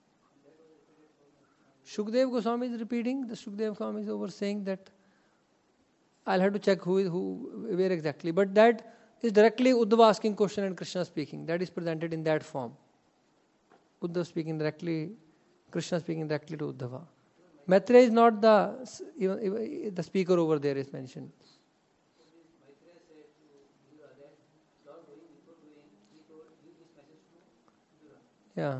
Shukdev Goswami is repeating. The Shukdev Goswami is over saying that I'll have to check where exactly. But that is directly Uddhava asking question and Krishna speaking. That is presented in that form. Uddhava speaking directly, Krishna speaking directly to Uddhava. Maitreya is not the speaker over there is mentioned. Yeah.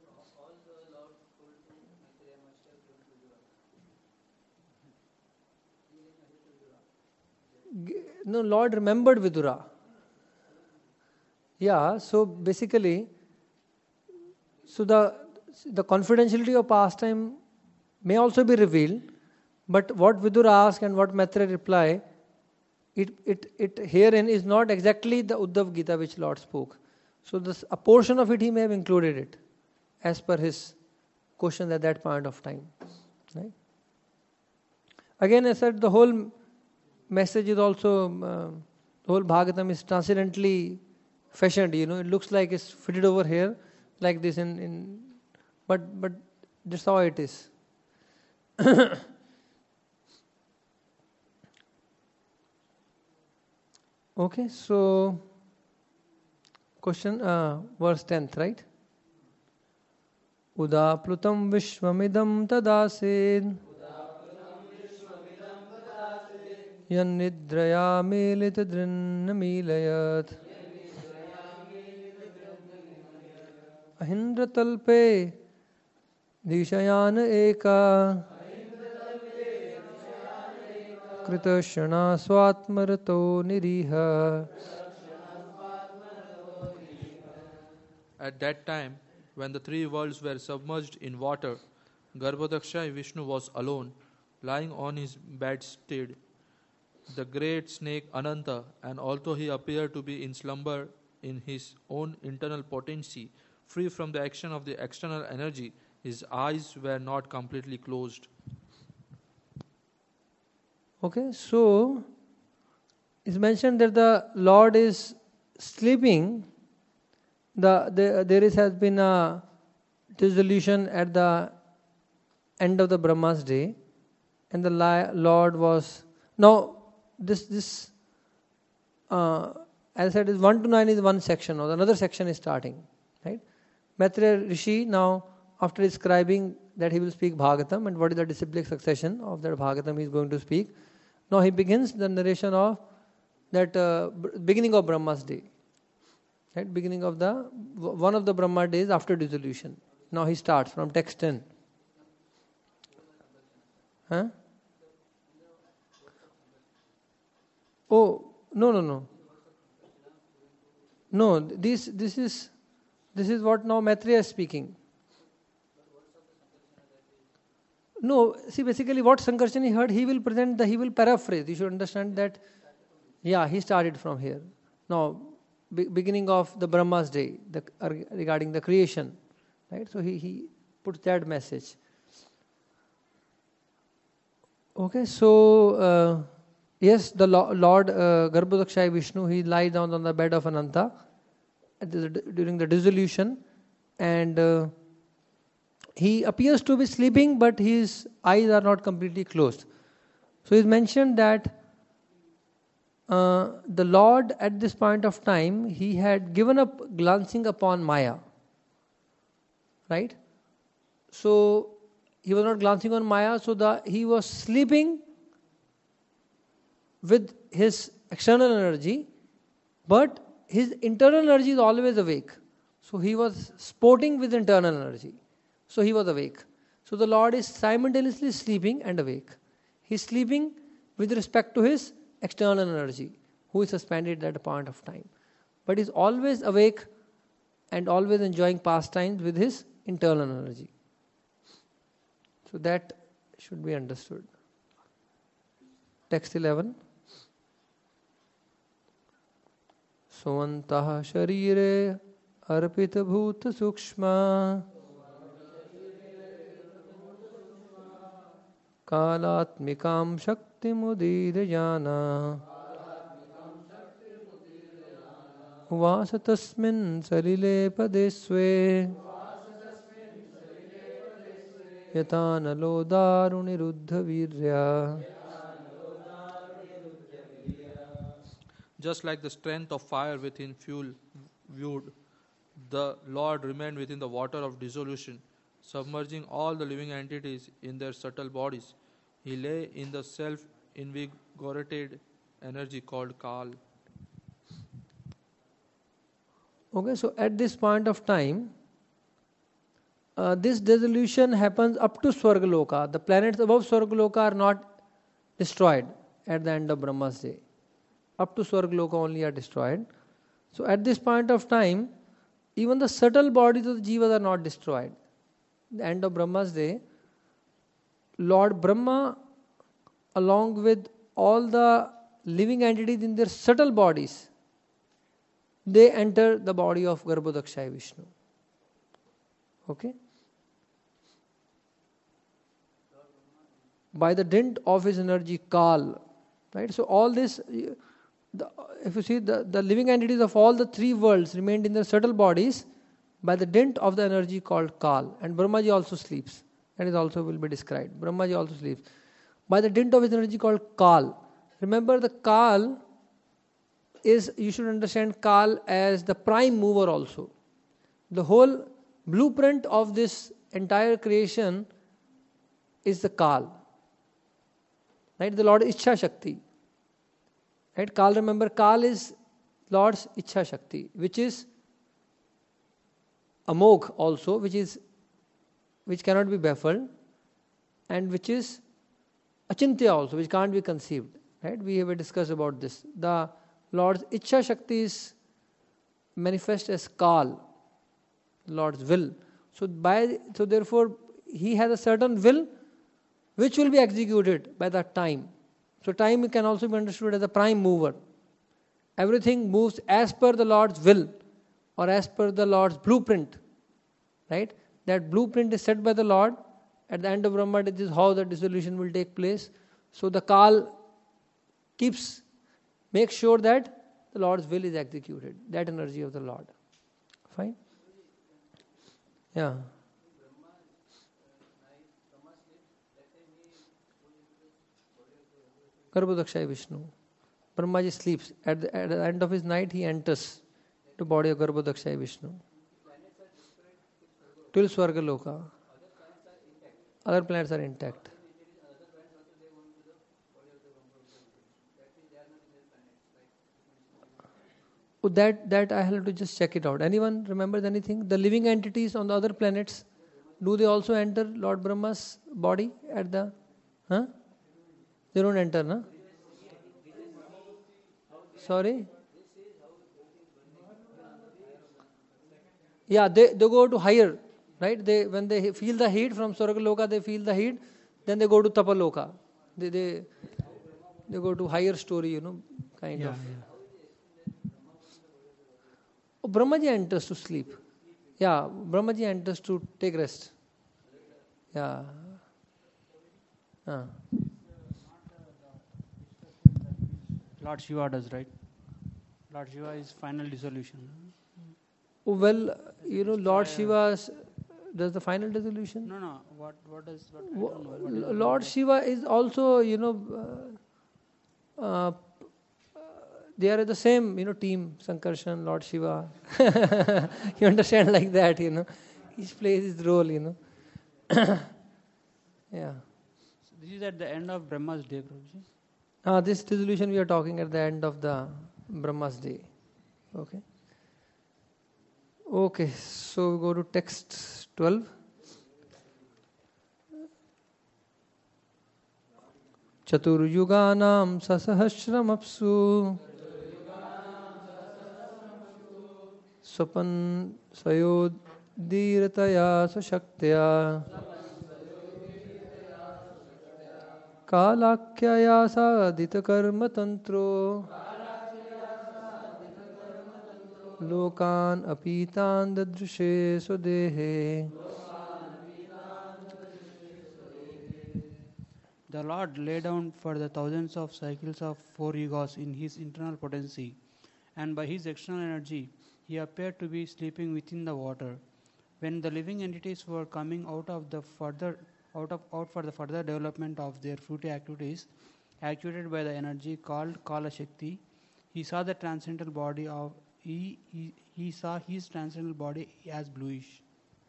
No, Lord remembered Vidura. Yeah, so basically, so the confidentiality of pastime may also be revealed, but what Vidura asked and what Maitreya reply, it herein is not exactly the Uddhav Gita which Lord spoke. So a portion of it he may have included it as per his question at that point of time. Right? Again, I said the whole message is also, the whole Bhagavatam is transcendently fashioned. It looks like it's fitted over here like this, but that's how it is. Okay, so question, verse 10th, right? Udaplutam vishvamidam tadasid yannidraya militadrinnamilayat ahindratalpe dishayana eka Kritashana swatmarato niriha. At that time, when the three worlds were submerged in water, Garbhodaksha Vishnu was alone, lying on his bedstead. The great snake Ananta, and although he appeared to be in slumber in his own internal potency, free from the action of the external energy, his eyes were not completely closed. Okay, so it's mentioned that the Lord is sleeping. There has been a dissolution at the end of the Brahma's day, and the Lord was now this as I said, is 1 to 9 is one section, or another section is starting, right? Maitreya Rishi now, after describing that he will speak Bhagavatam and what is the disciplic succession of that Bhagavatam he is going to speak, now he begins the narration of that beginning of Brahma's day, right? Beginning of one of the Brahma days after dissolution. Now he starts from text 10. Huh? Oh, no. No, this is what now Maitreya is speaking. No, see, basically what Sankarshan he heard, he will paraphrase. You should understand that, yeah, he started from here. Now, beginning of the Brahma's day, regarding the creation, right? So he puts that message. Okay, so yes, the Lord Garbhodaksha Vishnu, he lies down on the bed of Ananta during the dissolution, and he appears to be sleeping, but his eyes are not completely closed. So it's mentioned that the Lord at this point of time, he had given up glancing upon Maya. Right? So he was not glancing on Maya, so he was sleeping with his external energy, but his internal energy is always awake. So he was sporting with internal energy. So he was awake. So the Lord is simultaneously sleeping and awake. He is sleeping with respect to his external energy, who is suspended at a point of time. But he is always awake and always enjoying pastimes with his internal energy. So that should be understood. Text 11. Suvantah sharire arpita bhuta sukshma kalatmikam shakti mudirjana vasatasmin salile padesve yatanalo daruniruddha virya. Just like the strength of fire within fuel wood, the Lord remained within the water of dissolution, submerging all the living entities in their subtle bodies. He lay in the self-invigorated energy called Kal. Okay, so at this point of time, this dissolution happens up to Swargaloka. The planets above Swargaloka are not destroyed at the end of Brahma's day. Up to Swargaloka only are destroyed. So at this point of time, even the subtle bodies of the jivas are not destroyed. the end of Brahma's day, Lord Brahma, along with all the living entities in their subtle bodies, they enter the body of Garbhodakshaya Vishnu. Okay? By the dint of his energy, Kal. Right? So all this, if you see, the living entities of all the three worlds remained in their subtle bodies by the dint of the energy called Kal. And Brahmaji also sleeps. That is also will be described. Brahmaji also sleeps. By the dint of his energy called Kal. Remember, the Kal is, you should understand Kal as the prime mover also. The whole blueprint of this entire creation is the Kal. Right? The Lord Ichha Shakti. Right? Kal, remember, Kal is Lord's Ichha Shakti, which is Amogh also, which cannot be baffled, and which is Achintya also, which can't be conceived. Right? We have discussed about this. The Lord's Ichha Shakti is manifest as Kal, Lord's will. So therefore, he has a certain will which will be executed by that time. So time can also be understood as a prime mover. Everything moves as per the Lord's will or as per the Lord's blueprint. Right? That blueprint is set by the Lord. At the end of Brahma, this is how the dissolution will take place. So the Kal makes sure that the Lord's will is executed. That energy of the Lord. Fine? Yeah. Garbhodakshaya Vishnu. Brahmaji sleeps. At the end of his night, he enters the body of Garbhodakshaya Vishnu. Till Swarga Loka. Other planets are intact. Oh, that I have to just check it out. Anyone remembers anything? The living entities on the other planets, do they also enter Lord Brahma's body at the... Huh? They don't enter, no? Sorry? Yeah, they go to higher, right? When they feel the heat from Swargaloka, they feel the heat, then they go to Tapaloka. They go to higher story, kind of. Yeah. Oh, Brahmaji enters to sleep. Yeah, Brahmaji enters to take rest. Yeah. Lord Shiva does, right? Lord Shiva is final dissolution. Oh, well, Lord Shiva does the final dissolution? No. What does... I don't know. Lord Shiva is also, they are the same, team, Sankarshan, Lord Shiva. You understand like that, Each plays his role, Yeah. So this is at the end of Brahma's day, Prabhuji. This dissolution we are talking at the end of the Brahma's day. Okay, so we go to text 12. Chaturyuganam sasahasramapsu swapan swayodhirataya sashaktya Kalakyaya sadhita karma tantro Lokan apitan dadrushe swadehe. The Lord lay down for the thousands of cycles of 4 yugas in his internal potency, and by his external energy, he appeared to be sleeping within the water. When the living entities were coming out for the further development of their fruity activities, actuated by the energy called Kala Shakti, he saw the transcendental body of he saw his transcendental body as bluish.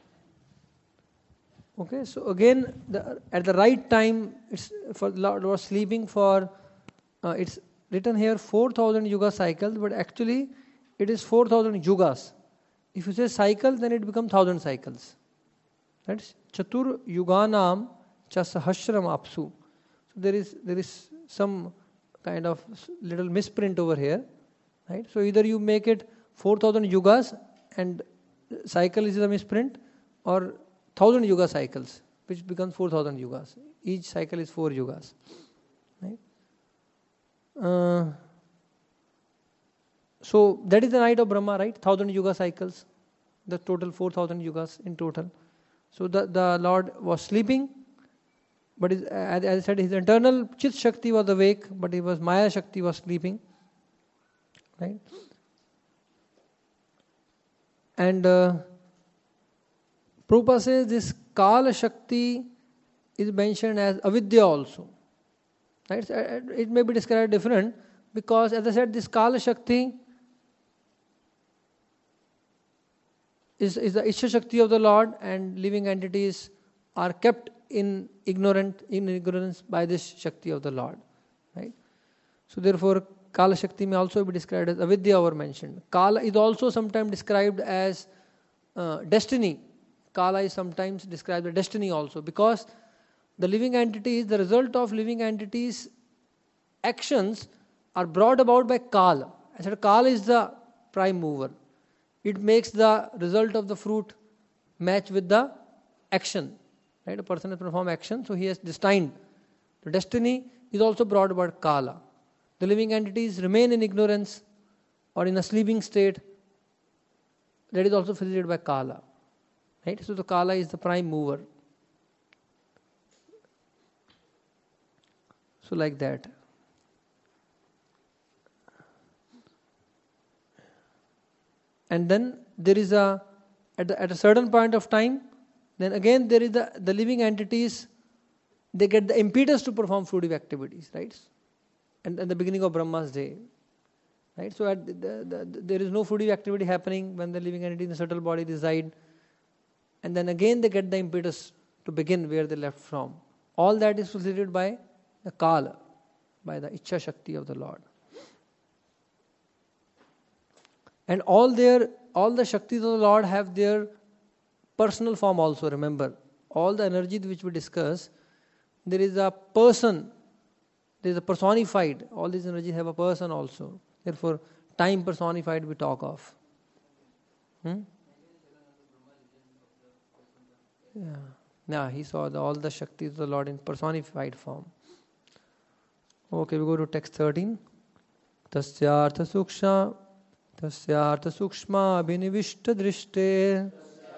Okay, so again, at the right time, it's for Lord was sleeping for. It's written here 4,000 yuga cycles, but actually it is 4,000 yugas. If you say cycles, then it becomes 1,000 cycles. That's Chatur Yuganam Chasahasram Apsu. So there is some kind of little misprint over here, right? So either you make it 4,000 yugas and cycle is a misprint, or 1000 yuga cycles, which becomes 4000 yugas. Each cycle is 4 yugas. Right? So that is the night of Brahma, right? 1000 yuga cycles. The total 4000 yugas in total. So the Lord was sleeping, but as I said, his internal Chit Shakti was awake, but his Maya Shakti was sleeping. Right? And Prabhupada says this Kala Shakti is mentioned as Avidya also. Right? It may be described different because, as I said, this Kala Shakti is the Isha Shakti of the Lord, and living entities are kept in ignorance by this Shakti of the Lord. Right? So therefore, Kala Shakti may also be described as Avidya or mentioned. Kala is also sometimes described as destiny. Kala is sometimes described as destiny also, because the living entities, the result of living entities' actions are brought about by Kala. I said Kala is the prime mover. It makes the result of the fruit match with the action. Right? A person has performed action, so he has destined. The destiny is also brought about Kala. The living entities remain in ignorance or in a sleeping state. That is also facilitated by Kala. Right? So the Kala is the prime mover. So like that. And then there is at a certain point of time, then again there is the living entities, they get the impetus to perform fruitive activities, right? And at the beginning of Brahma's day, right? So there is no fruitive activity happening when the living entity in the subtle body reside, and then again they get the impetus to begin where they left from. All that is facilitated by the Kala, by the Ichha Shakti of the Lord. And all the Shaktis of the Lord have their personal form also, remember. All the energy which we discuss, there is a person, there is a personified. All these energies have a person also. Therefore, time personified we talk of. Yeah, he saw all the Shaktis of the Lord in personified form. Okay, we go to text 13. Tasyartha sukshma abhinivishta drishte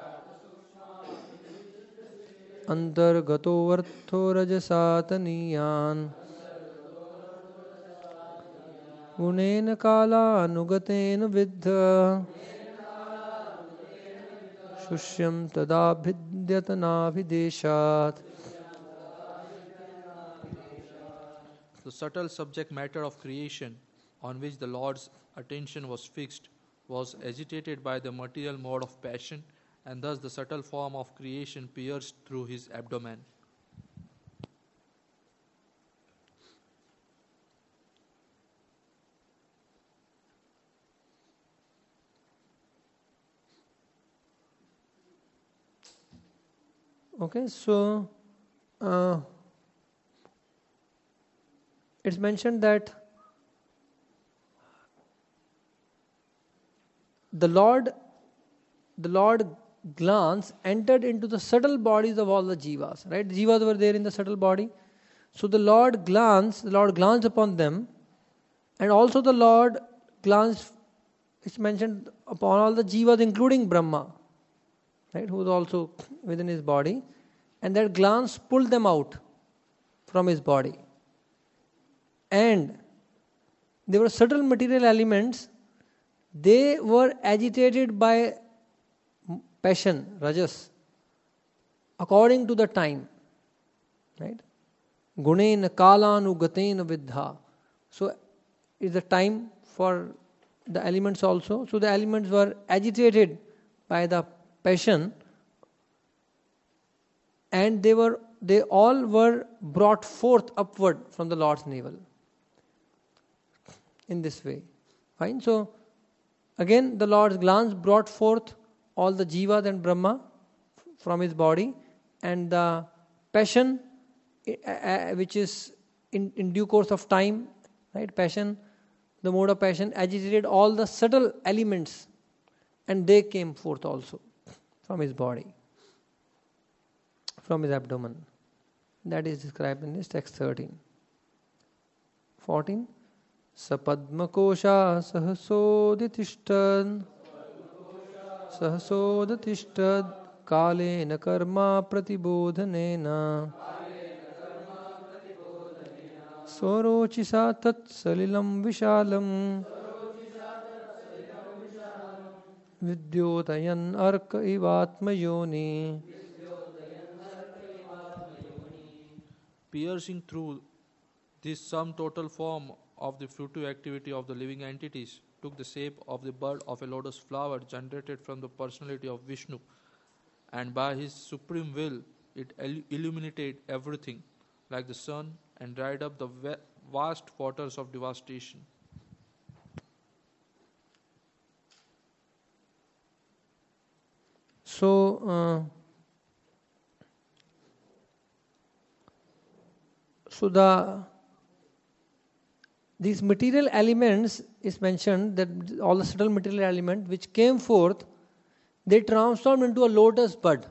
antargato vartho rajasataniyan gunena kala anugatena vidha shusyam tadabhidyatanavideshat. The subtle subject matter of creation, on which the Lord's attention was fixed, was agitated by the material mode of passion, and thus the subtle form of creation pierced through his abdomen. Okay, so it's mentioned that the Lord glance entered into the subtle bodies of all the jivas. Right? The jivas were there in the subtle body. So the Lord glanced upon them, and also the Lord glanced, it's mentioned, upon all the jivas, including Brahma, right, who was also within his body, and that glance pulled them out from his body. And there were subtle material elements, they were agitated by passion, rajas, according to the time. Right? Gunena kalanu gatena vidha. So is the time for the elements also. So the elements were agitated by the passion, and they all were brought forth upward from the Lord's navel. In this way. Fine. So again the Lord's glance brought forth all the jivas and Brahma from his body, and the passion, which is in due course of time, right? Passion, the mode of passion agitated all the subtle elements, and they came forth also from his body. from his abdomen. That is described in this text 13. 14. Sapadmakosha sahasoditishtad kalena karma pratibodhanena sworochisa tat salilam vishalam vidyotayan arka ivatmayoni. Piercing through this sum total form of the fruitive activity of the living entities took the shape of the bud of a lotus flower generated from the personality of Vishnu, and by his supreme will it illuminated everything like the sun and dried up the vast waters of devastation. So these material elements is mentioned, that all the subtle material element which came forth, they transformed into a lotus bud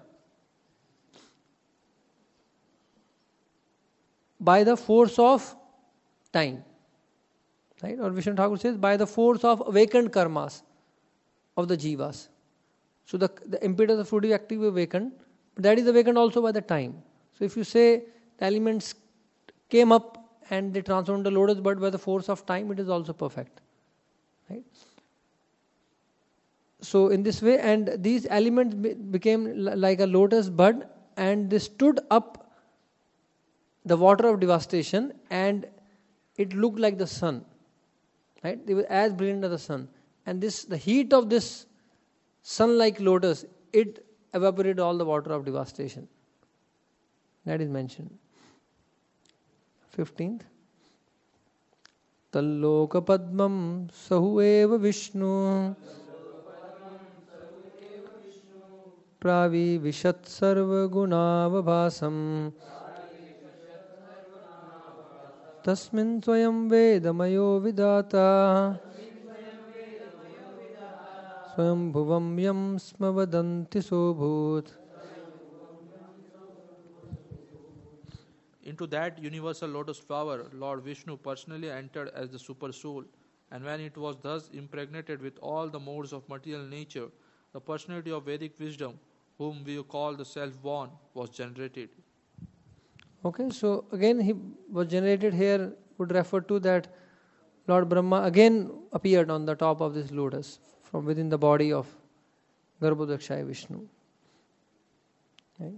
by the force of time. Right? Or Vishnu Thakur says, by the force of awakened karmas of the jivas. So the impetus of fruitive activity awakened, but that is awakened also by the time. So if you say the elements came up and they transformed the lotus bud by the force of time, it is also perfect. Right? So in this way, and these elements became like a lotus bud, and they stood up the water of devastation, and it looked like the sun. Right? They were as brilliant as the sun. And the heat of this sun-like lotus, it evaporated all the water of devastation. That is mentioned. 15th. Talloka padmam sahueva Vishnu pravi vishat sarva gunavabhasam tasmin swayam vedamayo vidata swayam bhuvam yam smavadanti sobhut. Into that universal lotus flower, Lord Vishnu personally entered as the super soul, and when it was thus impregnated with all the modes of material nature, the personality of Vedic wisdom, whom we call the self-born, was generated. Okay, so again he was generated here, would refer to that Lord Brahma again appeared on the top of this lotus from within the body of Garbhodakshaya Vishnu. Right?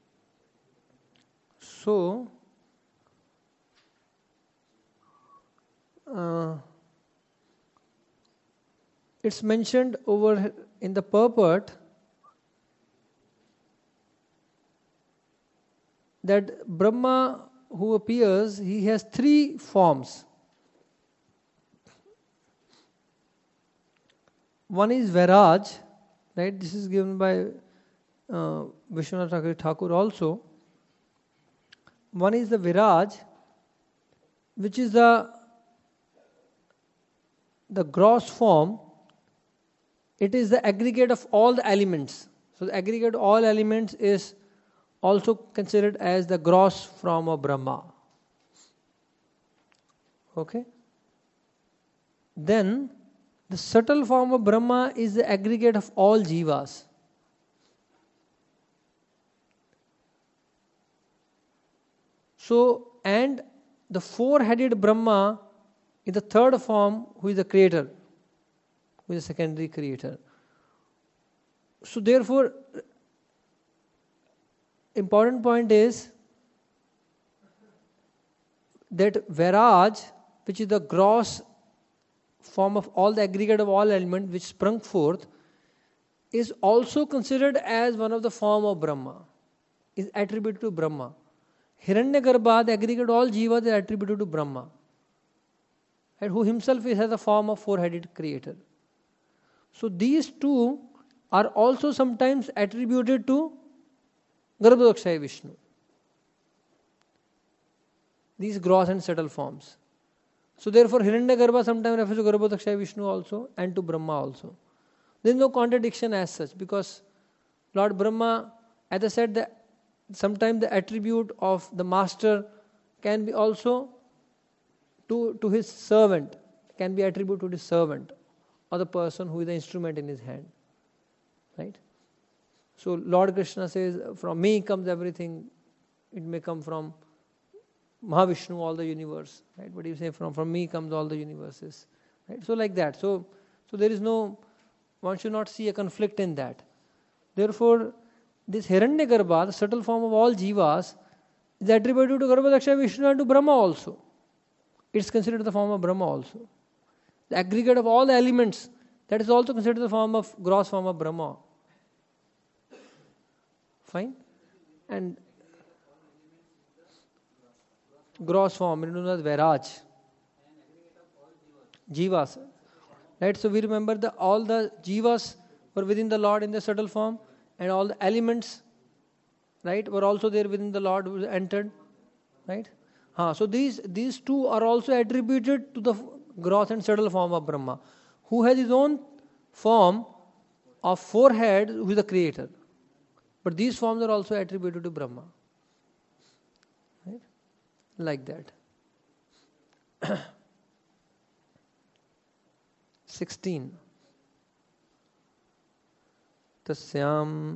So, it's mentioned over in the purport that Brahma who appears, he has three forms. One is Vairaj, right? This is given by Vishwanath Thakur also. One is the Viraj, which is the gross form. It is the aggregate of all the elements. So the aggregate of all elements is also considered as the gross form of Brahma. Okay? Then the subtle form of Brahma is the aggregate of all jivas. So, and the four-headed Brahma is the third form, who is the creator, who is the secondary creator. So therefore, important point is that Vairaj, which is the gross form of all the aggregate of all elements which sprung forth, is also considered as one of the form of Brahma, is attributed to Brahma. Hiranyagarbha, the aggregate of all jivas, is attributed to Brahma, and who himself has a form of four-headed creator. So these two are also sometimes attributed to Garbhodakshaya Vishnu. These gross and subtle forms. So therefore Hiranyagarbha sometimes refers to Garbhodakshaya Vishnu also and to Brahma also. There is no contradiction as such, because Lord Brahma, as I said, sometimes the attribute of the master can be also to his servant, can be attributed to his servant or the person who is the instrument in his hand. Right? So Lord Krishna says, from me comes everything. It may come from Mahavishnu, all the universe. Right? But you say from me comes all the universes. Right? So like that. So there is no, one should not see a conflict in that. Therefore, this Hiranyagarbha, the subtle form of all jivas, is attributed to Garbhadaksha, Vishnu and to Brahma also. It's considered the form of Brahma also. The aggregate of all the elements, that is also considered the form of, gross form of Brahma. Fine? And gross form, known as Vairaj. Jivas. Right? So we remember all the jivas were within the Lord in the subtle form, and all the elements, right, were also there within the Lord who entered. Right? So these two are also attributed to the gross and subtle form of Brahma, who has his own form of four heads, who is the creator. But these forms are also attributed to Brahma. Right? Like that. 16. Tasyam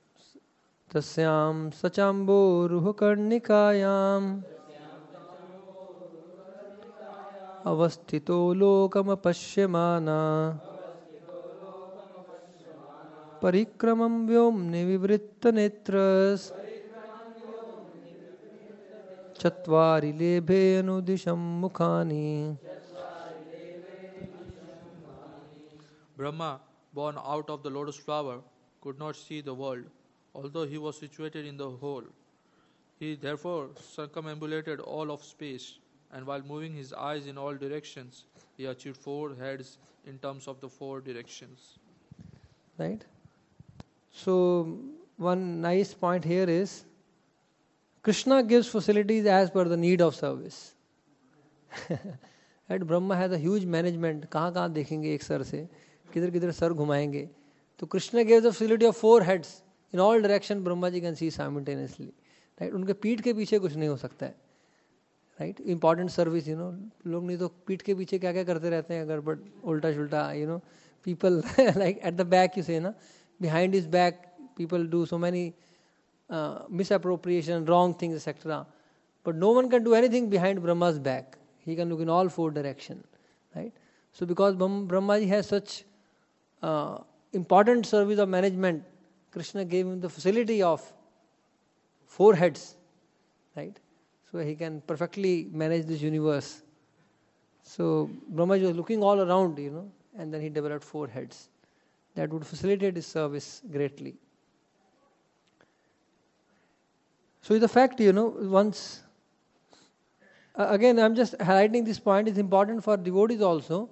sachambo ruhakarnikayam avasthito lokam pashyamana parikramam vyomni vivritta netras chatvari lebhe anudisham mukhani. Brahma, born out of the lotus flower, could not see the world, although he was situated in the whole. He therefore circumambulated all of space, and while moving his eyes in all directions, he achieved four heads in terms of the four directions. Right? So, one nice point here is, Krishna gives facilities as per the need of service. Right? Brahma has a huge management. कहाँ देखेंगे एक sir से, किधर sir घुमाएंगे. तो Krishna gives the facility of four heads. In all direction, Brahma ji can see simultaneously. Right? उनके पीठ के पीछे कुछ नहीं हो सकता है. Right? Important service, लोग नहीं तो पीठ के पीछे क्या क्या करते रहते हैं गड़बड़ उल्टा शुल्टा, people like at the back, you say, behind his back, people do so many misappropriation, wrong things, etc. But no one can do anything behind Brahma's back. He can look in all four directions. Right? So because Brahma ji has such important service of management, Krishna gave him the facility of four heads. Right? So he can perfectly manage this universe. So Brahma ji was looking all around, and then he developed four heads. That would facilitate his service greatly. So the fact, once, again I'm just highlighting this point, it's important for devotees also.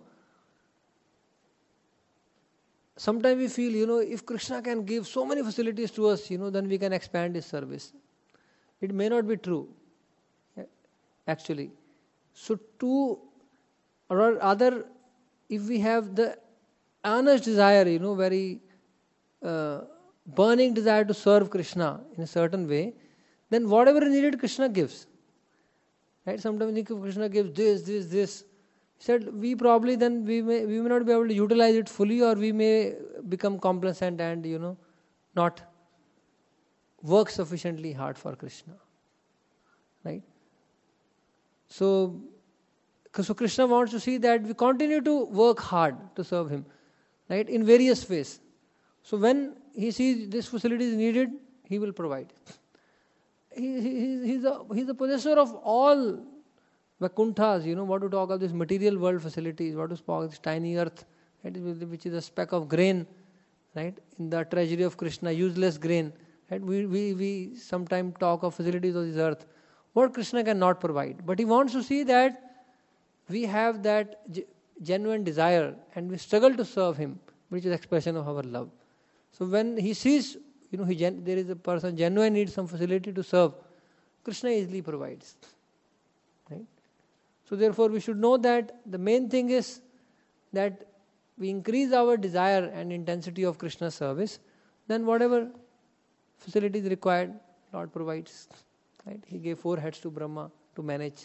Sometimes we feel, if Krishna can give so many facilities to us, then we can expand his service. It may not be true, actually. So or rather, if we have the earnest desire, very burning desire to serve Krishna in a certain way, then whatever is needed, Krishna gives. Right? Sometimes we think Krishna gives this. He said, we probably then we may not be able to utilize it fully, or we may become complacent and not work sufficiently hard for Krishna. Right? So Krishna wants to see that we continue to work hard to serve him, right, in various ways. So when he sees this facility is needed, he will provide. He's the possessor of all Vakunthas, what to talk of this material world facilities, what to talk of this tiny earth, right, which is a speck of grain, right, in the treasury of Krishna, useless grain. Right? We sometimes talk of facilities of this earth, what Krishna cannot provide. But he wants to see that we have that genuine desire and we struggle to serve him, which is expression of our love. So when he sees, there is a person genuine needs some facility to serve, Krishna easily provides. Right? So therefore we should know that the main thing is that we increase our desire and intensity of Krishna's service, then whatever facility is required, Lord provides. Right? He gave 4 heads to Brahma to manage.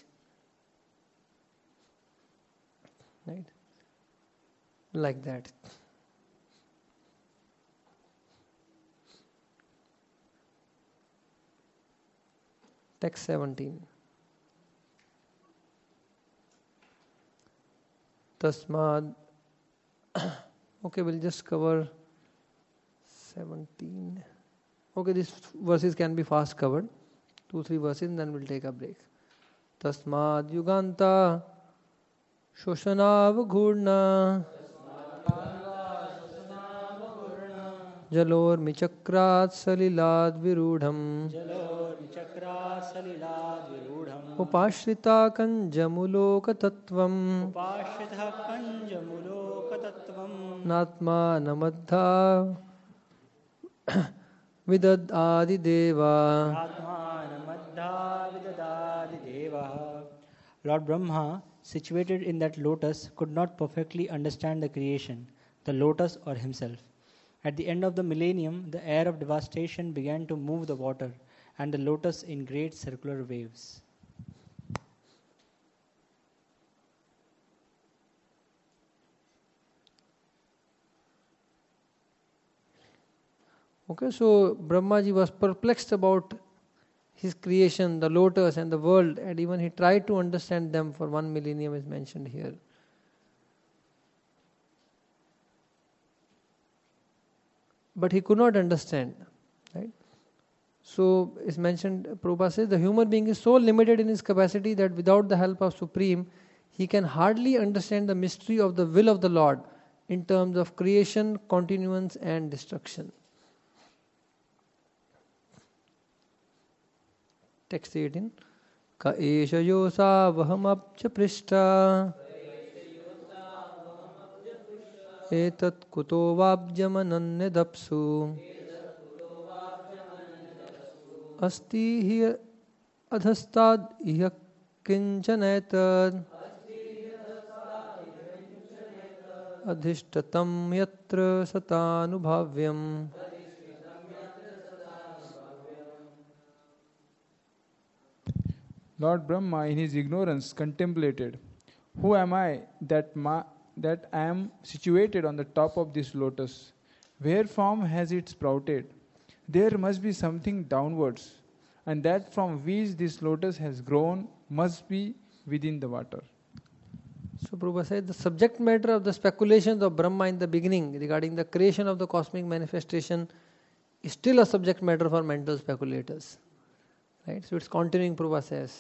Right? Like that. Text 17. Tasmad. Okay, we'll just cover 17. Okay, these verses can be fast covered. 2-3 verses, and then we'll take a break. Tasmad Yuganta Shoshanav Jalor Michakrat Salilad Virudham Upashrita Kanjamuloka Tattvam Natma Namadha Vidad Adi Deva. Lord Brahma, situated in that lotus, could not perfectly understand the creation, the lotus or himself. At the end of the millennium, the air of devastation began to move the water and the lotus in great circular waves. Okay, so Brahmaji was perplexed about his creation, the lotus and the world, and even he tried to understand them for 1 millennium is mentioned here. But he could not understand, right? So it's mentioned, Prabhupada says, the human being is so limited in his capacity that without the help of Supreme, he can hardly understand the mystery of the will of the Lord in terms of creation, continuance and destruction. Text 18. Ka esha yosa vahamabja prishta etat kuto vabjamananya dapsu asti hi adhastad iha kinchanetad adhishtatam yatra satanubhavyam. Lord Brahma, in his ignorance, contemplated, "Who am I that I am situated on the top of this lotus? Wherefrom has it sprouted? There must be something downwards, and that from which this lotus has grown must be within the water." So Prabhupada said the subject matter of the speculations of Brahma in the beginning regarding the creation of the cosmic manifestation is still a subject matter for mental speculators. Right? So it's continuing, Prabhupada says.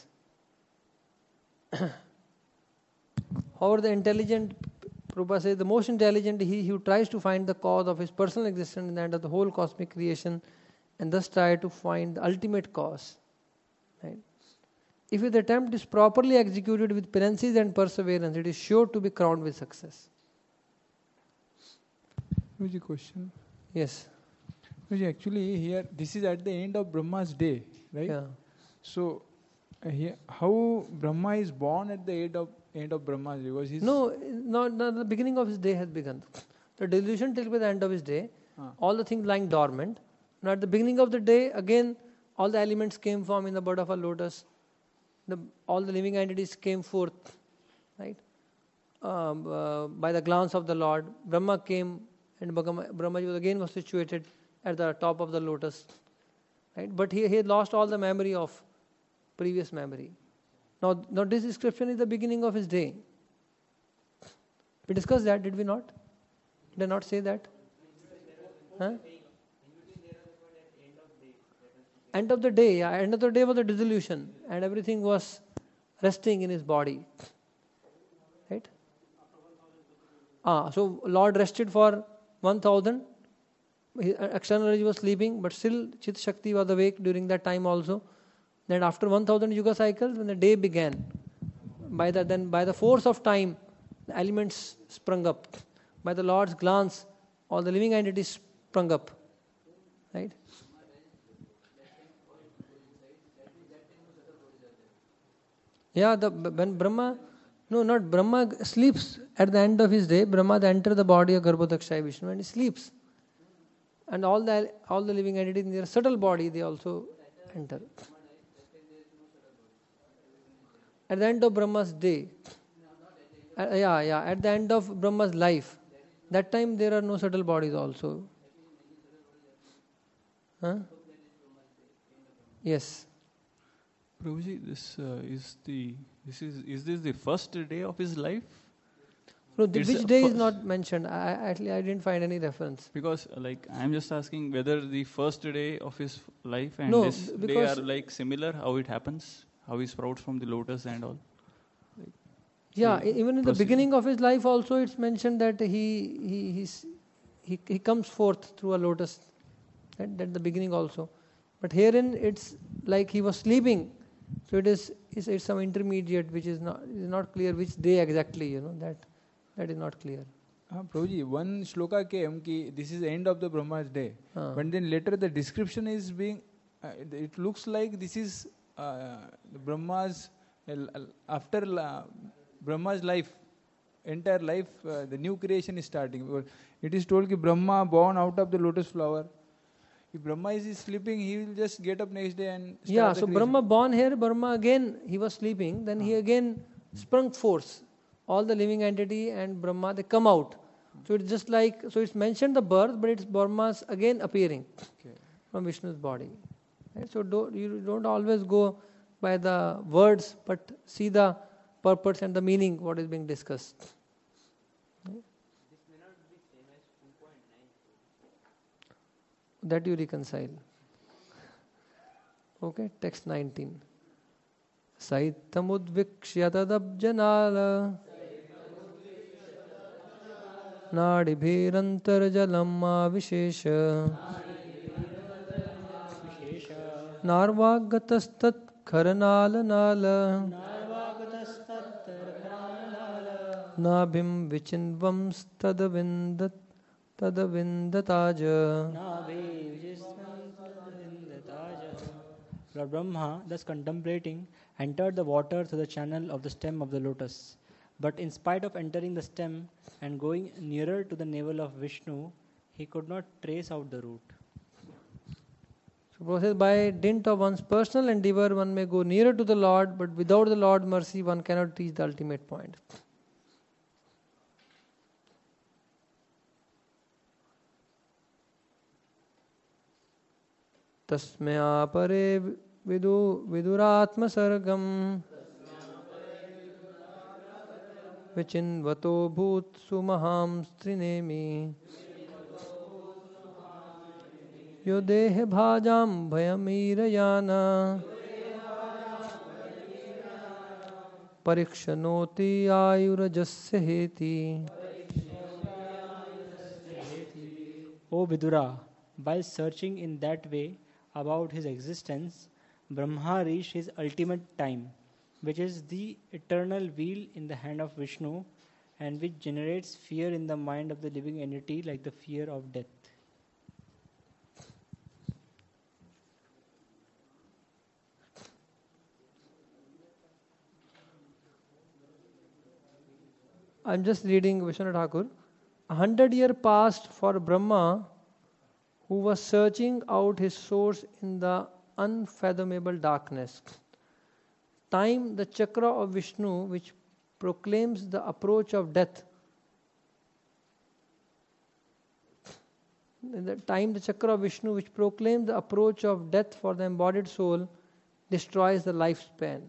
However, the intelligent, Prabhupada says, the most intelligent he who tries to find the cause of his personal existence in the end of the whole cosmic creation and thus try to find the ultimate cause. Right? If his attempt is properly executed with penances and perseverance, it is sure to be crowned with success. Which is question? Yes. Which actually here, this is at the end of Brahma's day, right? Yeah. So, here, how Brahma is born at the end of Brahma's day? Because No, the beginning of his day has begun. The delusion till by the end of his day, all the things lying dormant. Now at the beginning of the day, again, all the elements came from in the bud of a lotus. All the living entities came forth, right? By the glance of the Lord. Brahma came and Brahmaji was situated at the top of the lotus. Right? But he had lost all the memory of previous memory. Now this description is the beginning of his day. We discussed that, did we not? Did I not say that? Huh? End of the day, yeah. End of the day was the dissolution and everything was resting in his body. Right? So Lord rested for 1000. External energy was sleeping, but still Chit Shakti was awake during that time also. Then after 1000 yuga cycles, when the day began, by the force of time, the elements sprung up. By the Lord's glance, all the living entities sprung up. Right? Yeah, when Brahma, no, not Brahma sleeps at the end of his day. Brahma enters the body of Garbhodakshaya Vishnu and he sleeps. And all the living entities in their subtle body, they also enter. At the end of Brahma's day, at the end of Brahma's life, that time there are no subtle bodies also. Huh? Yes. Prabhuji, is this the first day of his life? No, It's which a day is first. not mentioned? I didn't find any reference. Because I'm just asking whether the first day of his life and No, this day because- are like similar, how it happens, how he sprouts from the lotus and all. Yeah, See, even in the proceed. beginning of his life also it's mentioned that he comes forth through a lotus. At the beginning also. But herein it's like he was sleeping. So it's some intermediate which is not clear which day exactly, that is not clear. Prabhuji, one shloka came ki this is the end of the Brahma's day. But then later the description is being, it looks like this is the Brahma's, after Brahma's life, entire life, the new creation is starting. Because it is told that Brahma born out of the lotus flower. If Brahma is sleeping, he will just get up next day and start Yeah, the so creation. Brahma born here, Brahma again, he was sleeping, then he again sprung forth. All the living entity and Brahma, they come out. So it's just like, so it's mentioned the birth, but it's Brahma's again appearing from Vishnu's body. Right? So you don't always go by the words, but see the purpose and the meaning, what is being discussed. That you reconcile. Okay, text 19. Saitamudvikshya tadabjanala nadibhirantarjalam avishesha narvagatastat kharanala nala nabhim vichinvam tadavindataj. Lord Brahma, thus contemplating, entered the water through the channel of the stem of the lotus. But in spite of entering the stem and going nearer to the navel of Vishnu, he could not trace out the root. So process by dint of one's personal endeavor, one may go nearer to the Lord, but without the Lord's mercy, one cannot reach the ultimate point. Tasmaya pare viduratmasargam vichinvato bhut sumaham strinemi yodehe bhajam bhayamirayana parikshanoti ayurajasya heti. O Vidura, by searching in that way about his existence, Brahma reached his ultimate time, which is the eternal wheel in the hand of Vishnu, and which generates fear in the mind of the living entity like the fear of death. I'm just reading Vishwanath Thakur. 100 years passed for Brahma, who was searching out his source in the unfathomable darkness. Time, the chakra of Vishnu, which proclaims the approach of death. The time, the chakra of Vishnu, which proclaims the approach of death for the embodied soul, destroys the lifespan.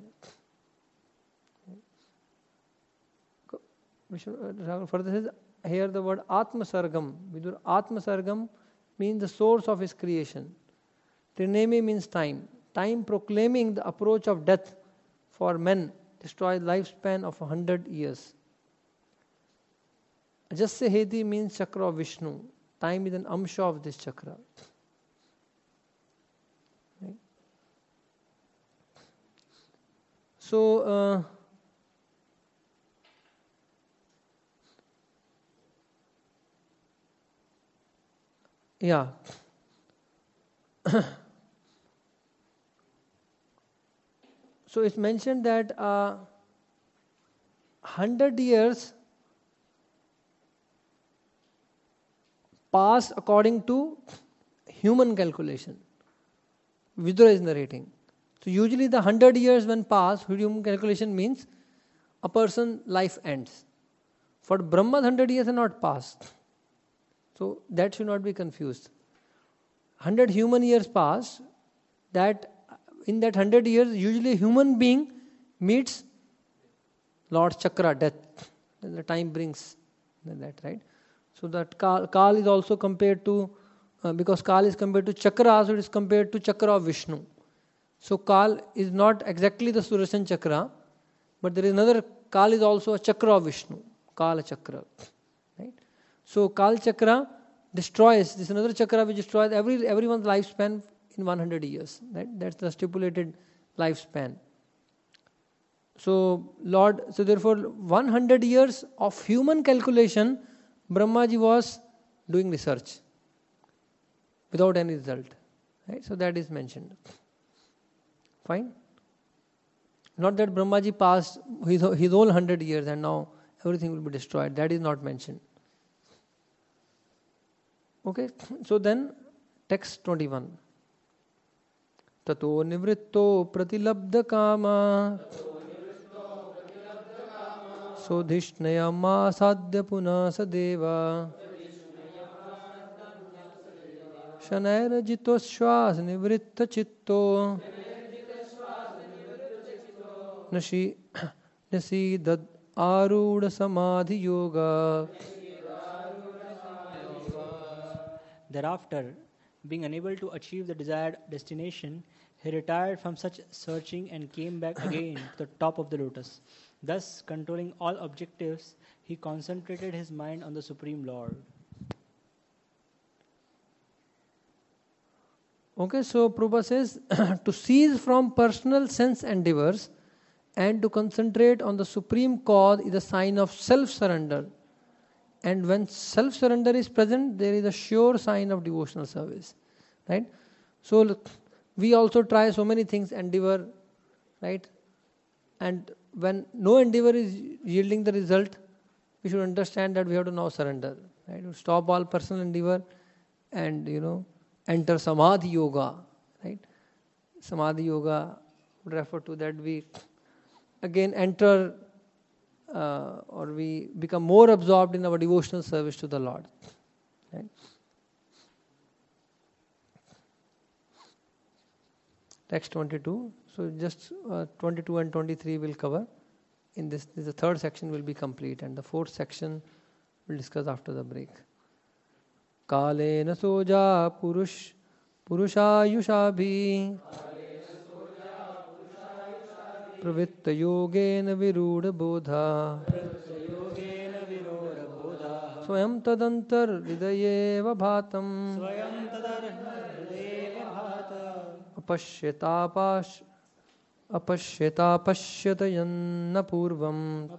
Further says here the word Atma Sargam. Vidur Atma Sargam means the source of his creation. Trinemi means time. Time proclaiming the approach of death for men destroys lifespan of 100 years. Ajasya Heti means chakra of Vishnu. Time is an amsha of this chakra. Right? So, yeah. So it's mentioned that 100 years pass according to human calculation. Vidura is narrating. So usually the 100 years when pass, human calculation means a person's life ends. For Brahma, 100 years are not passed. So that should not be confused. 100 human years pass, that in that 100 years, usually a human being meets Lord Chakra, death. And the time brings that, right? So that Kal is also compared to, because Kal is compared to Chakra, so it is compared to Chakra of Vishnu. So Kal is not exactly the Sudarshan Chakra, but there is another, Kal is also a Chakra of Vishnu, Kala Chakra. Right? So Kal Chakra destroys, this is another Chakra which destroys everyone's lifespan in 100 years. Right? That's the stipulated lifespan. So therefore 100 years of human calculation, Brahmaji was doing research without any result. Right? So that is mentioned. Fine? Not that Brahmaji passed his whole 100 years and now everything will be destroyed. That is not mentioned. Okay? So then, text 21. Tato nivritto pratilabdha kama sodhishnayama sadhya puna sadeva shanaira jito shwas nivritta chitto Nasidad Aruda Samadhi Yoga. Thereafter, being unable to achieve the desired destination, he retired from such searching and came back again to the top of the lotus. Thus, controlling all objectives, he concentrated his mind on the Supreme Lord. Okay, so Prabhupada says to cease from personal sense endeavors and to concentrate on the supreme cause is a sign of self-surrender. And when self-surrender is present, there is a sure sign of devotional service. Right? So look, we also try so many things, endeavor, right? And when no endeavor is yielding the result, we should understand that we have to now surrender. Right? To stop all personal endeavor and, enter Samadhi Yoga. Right? Samadhi Yoga would refer to that we again enter or we become more absorbed in our devotional service to the Lord. Right? Text 22. So just 22 and 23 will cover. In this the third section will be complete and the fourth section we'll discuss after the break. Kalena soja purushayushabhi Pravitta yogena viruda bodha Swayam tadantar hridayeva bhatam apashyata pashyatayanna purvam.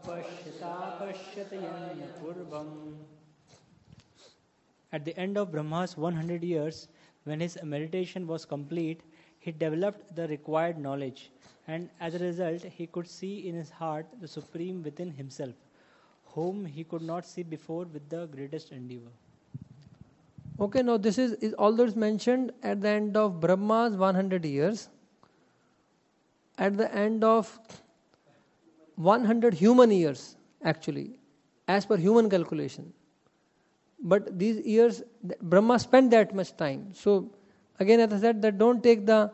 At the end of Brahma's 100 years, when his meditation was complete, he developed the required knowledge, and as a result, he could see in his heart the Supreme within himself, whom he could not see before with the greatest endeavor. Okay, now this is all that's mentioned at the end of Brahma's 100 years. At the end of 100 human years, actually, as per human calculation. But these years, Brahma spent that much time. So, again, as I said, that don't take the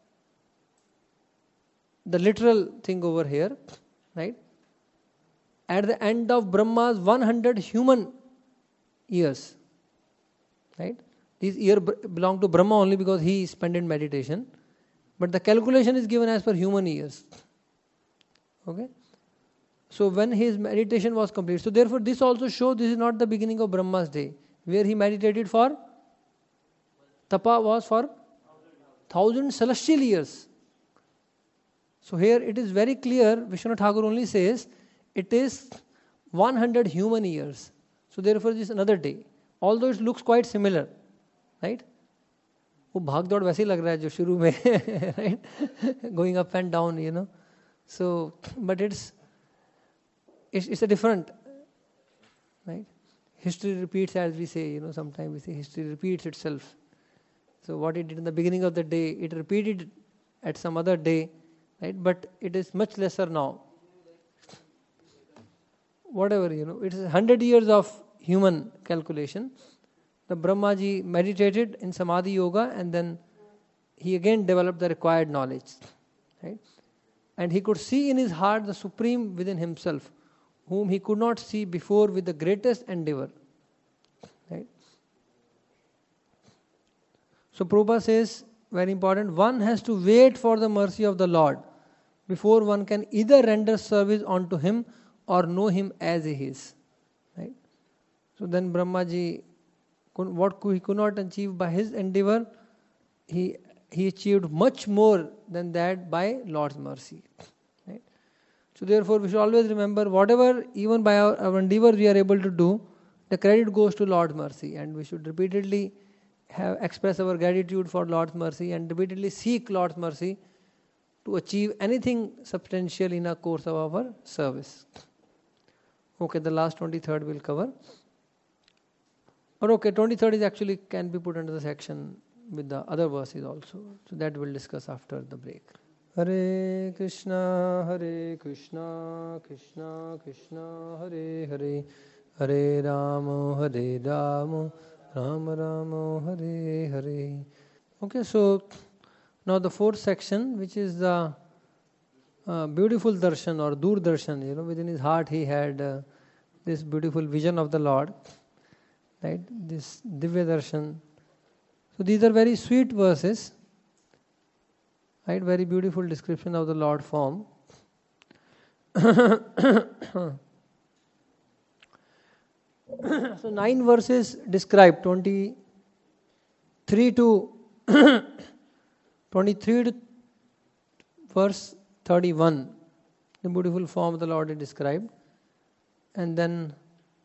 literal thing over here, right? At the end of Brahma's 100 human years, right? These years belong to Brahma only because he spent in meditation. But the calculation is given as per human years. Okay? So when his meditation was complete. So therefore this also shows this is not the beginning of Brahma's day. Where he meditated for? Tapa was for 1,000 celestial years. So here it is very clear, Vishwanath Thakur only says, it is 100 human years. So therefore this is another day. Although it looks quite similar. Right? वो भाग दौड़ वैसे ही लग रहा है जो शुरू में right? Going up and down, So, but it's a different, right? History repeats, as we say, sometimes we say history repeats itself. So what it did in the beginning of the day, it repeated at some other day, right? But it is much lesser now. Whatever, it is 100 years of human calculation. The Brahmaji meditated in Samadhi Yoga, and then he again developed the required knowledge, right? And he could see in his heart the Supreme within himself, whom he could not see before with the greatest endeavor, right? So Prabhupada says, very important, one has to wait for the mercy of the Lord before one can either render service unto him or know him as he is, right? So then Brahmaji, what he could not achieve by his endeavor, he achieved much more than that by Lord's mercy, right? So therefore we should always remember, whatever even by our endeavor we are able to do, the credit goes to Lord's mercy, and we should repeatedly express our gratitude for Lord's mercy and repeatedly seek Lord's mercy to achieve anything substantial in a course of our service. Okay, the last 23rd we'll cover. Or okay, 23rd is actually can be put under the section with the other verses also. So that we'll discuss after the break. Hare Krishna, Krishna Krishna, Hare Hare, Hare Rama, Rama Rama, Hare Hare. Okay, so now the fourth section, which is the beautiful darshan or dur darshan. Within his heart he had this beautiful vision of the Lord, right? This divya darshan. So these are very sweet verses, right? Very beautiful description of the Lord form. So 9 verses describe 23 to 23 to verse 31. The beautiful form of the Lord is described. And then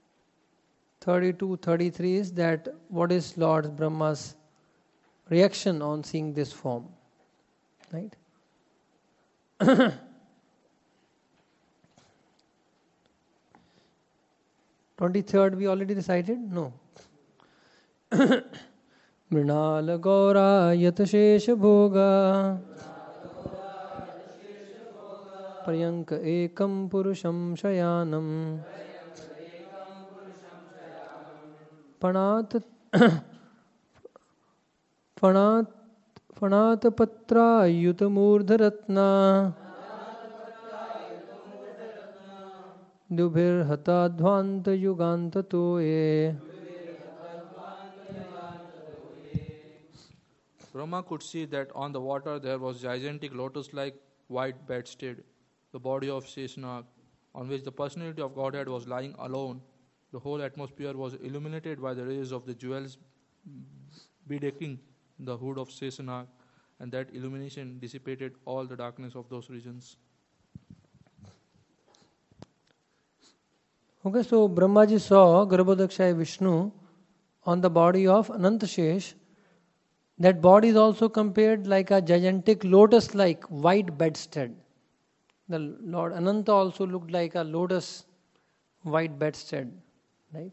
32, 33 is that what is Lord Brahma's reaction on seeing this form, right? 23rd we already recited? No. Mrinal Gaura Yatashesha Bhoga Paryanka Ekam Purusham Shayanam Panat Patra Yutamurdharatna Dubhir Hatadvanta Yuganta Toye. Brahma could see that on the water there was gigantic lotus-like white bedstead, the body of Sheshanag, on which the personality of Godhead was lying alone. The whole atmosphere was illuminated by the rays of the jewels bedecking the hood of Sheshanag, and that illumination dissipated all the darkness of those regions. Okay, so Brahmaji saw Garbhodakshaya Vishnu on the body of Anantashesh. That body is also compared like a gigantic lotus-like white bedstead. The Lord Ananta also looked like a lotus white bedstead, right?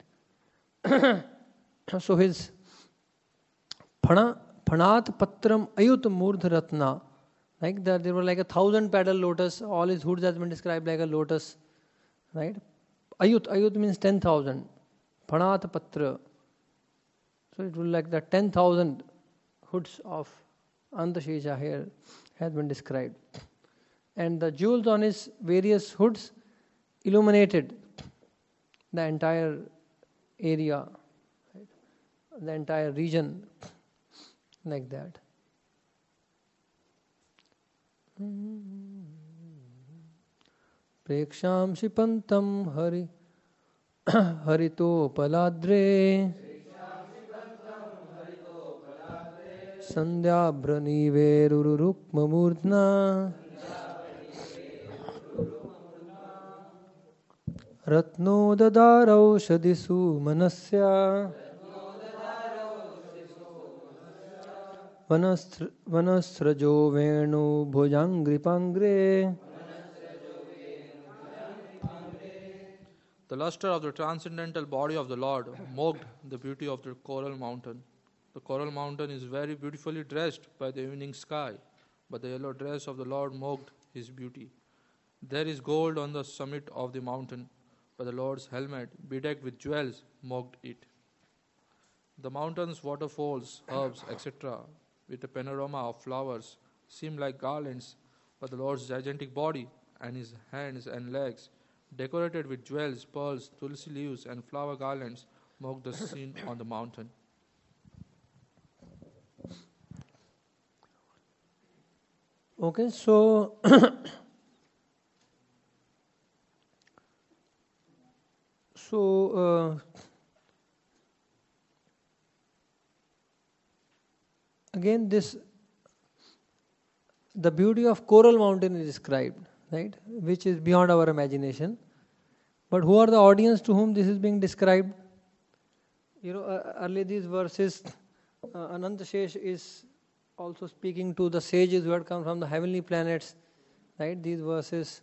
So his Phanat Patram Ayut Murdharatna, like that, there were like 1,000 petal lotus. All his hoods has been described like a lotus, right? Ayut means 10,000. Phanat Patra. So it was like the 10,000 hoods of Antashesha here has been described. And the jewels on his various hoods illuminated the entire area, right? The entire region, like that. Preksham Shipantam Hari Harito Paladre Sandhya Branive Rurukma Murtna Ratno Dadarau Shadisu Manasya Vanasrajo Venu Bhojangripangre. The luster of the transcendental body of the Lord mocked the beauty of the coral mountain. The coral mountain is very beautifully dressed by the evening sky, but the yellow dress of the Lord mocked his beauty. There is gold on the summit of the mountain, but the Lord's helmet, bedecked with jewels, mocked it. The mountains, waterfalls, herbs, etc., with a panorama of flowers, seem like garlands, but the Lord's gigantic body and his hands and legs, decorated with jewels, pearls, tulsi leaves, and flower garlands, mock the scene on the mountain. Okay, so again the beauty of Coral Mountain is described, right, which is beyond our imagination. But who are the audience to whom this is being described? Early these verses, Anantashesh is also speaking to the sages who had come from the heavenly planets, right? These verses.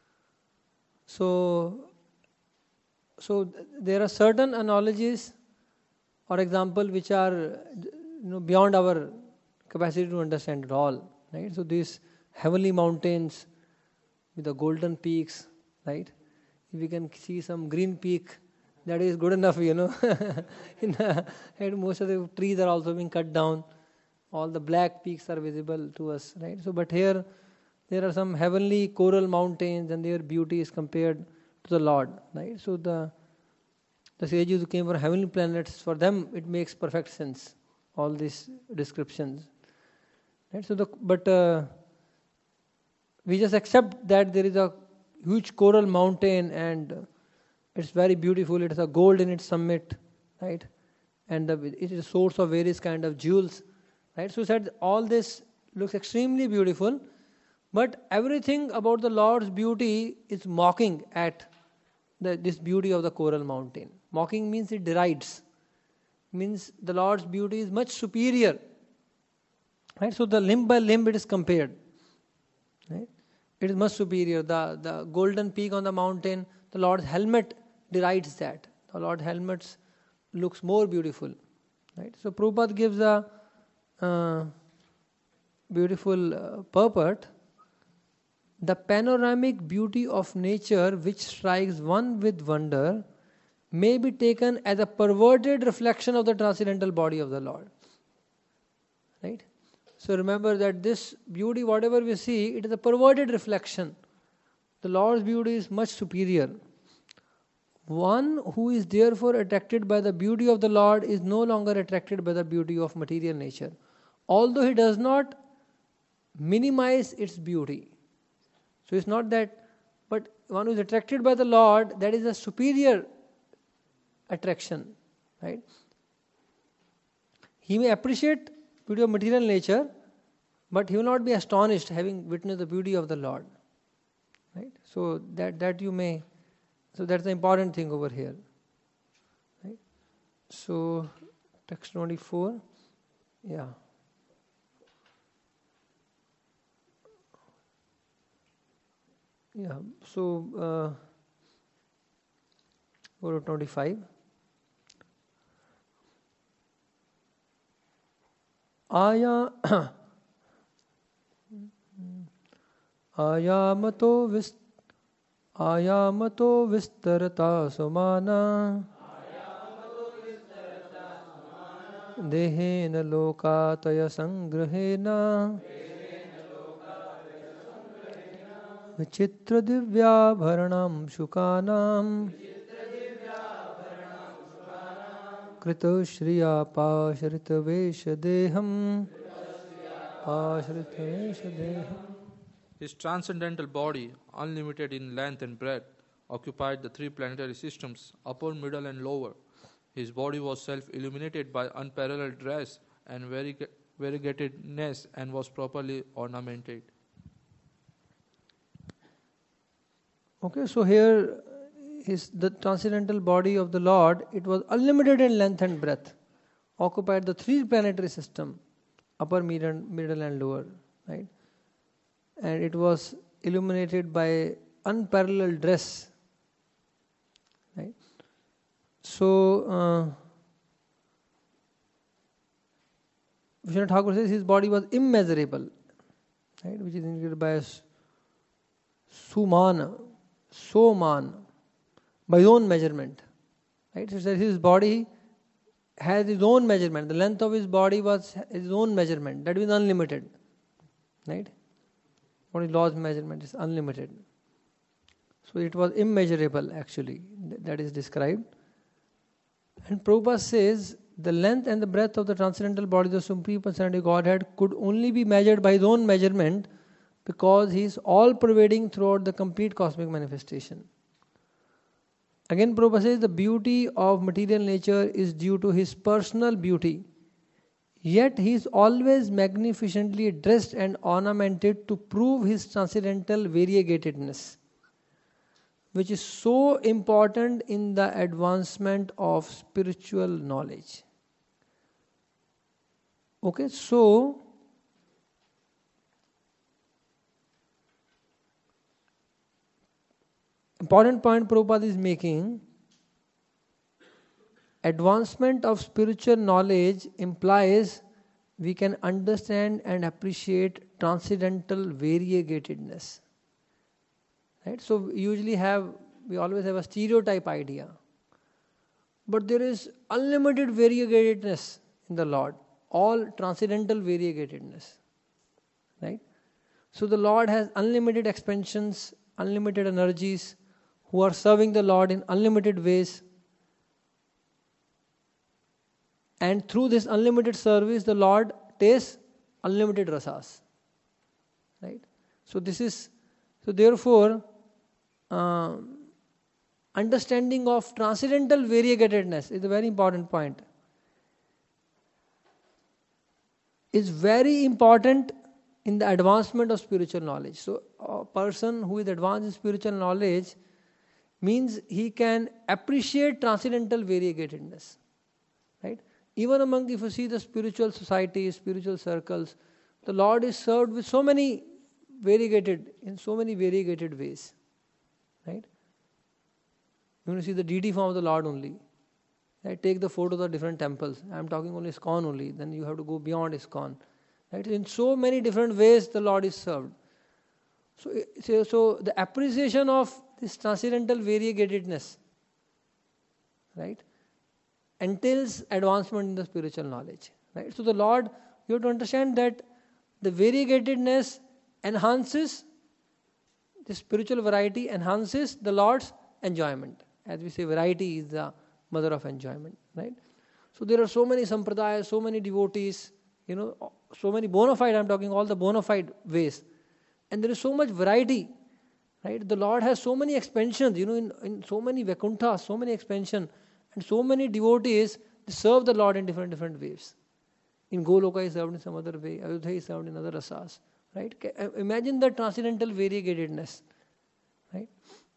So there are certain analogies, or example, which are beyond our capacity to understand at all, right? So these heavenly mountains with the golden peaks, right? If we can see some green peak, that is good enough, and most of the trees are also being cut down. All the black peaks are visible to us, right? So, but here there are some heavenly coral mountains, and their beauty is compared to the Lord, right? So the sages who came from heavenly planets, for them it makes perfect sense, all these descriptions, right? So we just accept that there is a huge coral mountain and it's very beautiful. It has a gold in its summit, right? And it is a source of various kind of jewels, right? So said all this looks extremely beautiful, but everything about the Lord's beauty is mocking at this beauty of the coral mountain. Mocking means it derides, means the Lord's beauty is much superior, right? So the limb by limb it is compared, right? It is much superior. The golden peak on the mountain, the Lord's helmet derides that. The Lord's helmet looks more beautiful, right? So Prabhupada gives a beautiful purport. The panoramic beauty of nature which strikes one with wonder may be taken as a perverted reflection of the transcendental body of the Lord, right? So remember that this beauty, whatever we see, it is a perverted reflection. The Lord's beauty is much superior. One who is therefore attracted by the beauty of the Lord is no longer attracted by the beauty of material nature, although he does not minimize its beauty. So it's not that, but one who is attracted by the Lord, that is a superior attraction, right? He may appreciate beauty of material nature, but he will not be astonished having witnessed the beauty of the Lord, right? So that you may, so that's the important thing over here, right? So text 24, yeah. Yeah, so go to 25. आयामतो विस्तरता समाना देहेन लोकातय संग्रहेण विचित्र दिव्याभरणं शुकानां कृतश्रिया पाशरितवेषदेहम् His transcendental body, unlimited in length and breadth, occupied the three planetary systems, upper, middle, and lower. His body was self-illuminated by unparalleled dress and variegatedness and was properly ornamented. Okay, so here is the transcendental body of the Lord. It was unlimited in length and breadth, occupied the three planetary system, upper, middle and lower, right? And it was illuminated by unparalleled dress, right? So Rabindranath Tagore says his body was immeasurable, right? Which is indicated by Soman, by his own measurement, right? So that his body has his own measurement. The length of his body was his own measurement. That means unlimited, right? What is law's measurement is unlimited. So it was immeasurable actually. That is described. And Prabhupada says the length and the breadth of the transcendental body of the Supreme Personality of Godhead could only be measured by his own measurement because he is all-pervading throughout the complete cosmic manifestation. Again, Prabhupada says the beauty of material nature is due to his personal beauty. Yet he is always magnificently dressed and ornamented to prove his transcendental variegatedness, which is so important in the advancement of spiritual knowledge. Okay, so important point Prabhupada is making, advancement of spiritual knowledge implies we can understand and appreciate transcendental variegatedness. Right? So we always have a stereotype idea. But there is unlimited variegatedness in the Lord, all transcendental variegatedness. Right? So the Lord has unlimited expansions, unlimited energies, who are serving the Lord in unlimited ways. And through this unlimited service, the Lord tastes unlimited rasas. Right? So therefore, understanding of transcendental variegatedness is a very important point. Is very important in the advancement of spiritual knowledge. So a person who is advanced in spiritual knowledge means he can appreciate transcendental variegatedness. Right? Even among, if you see the spiritual societies, spiritual circles, the Lord is served with in so many variegated ways. Right? You want to see the deity form of the Lord only. Right? Take the photos of different temples. I am talking only ISKCON only. Then you have to go beyond ISKCON. Right? In so many different ways the Lord is served. So the appreciation of this transcendental variegatedness, right, entails advancement in the spiritual knowledge. Right? So the Lord, you have to understand that the variegatedness enhances, the spiritual variety enhances the Lord's enjoyment. As we say, variety is the mother of enjoyment. Right? So there are so many sampradayas, so many devotees, so many bona fide, I'm talking all the bona fide ways. And there is so much variety. Right? The Lord has so many expansions, in so many Vakunthas, so many expansion, and so many devotees, they serve the Lord in different ways. In Goloka he served in some other way, Ayodhya he served in other rasas. Right? Imagine the transcendental variegatedness. Right?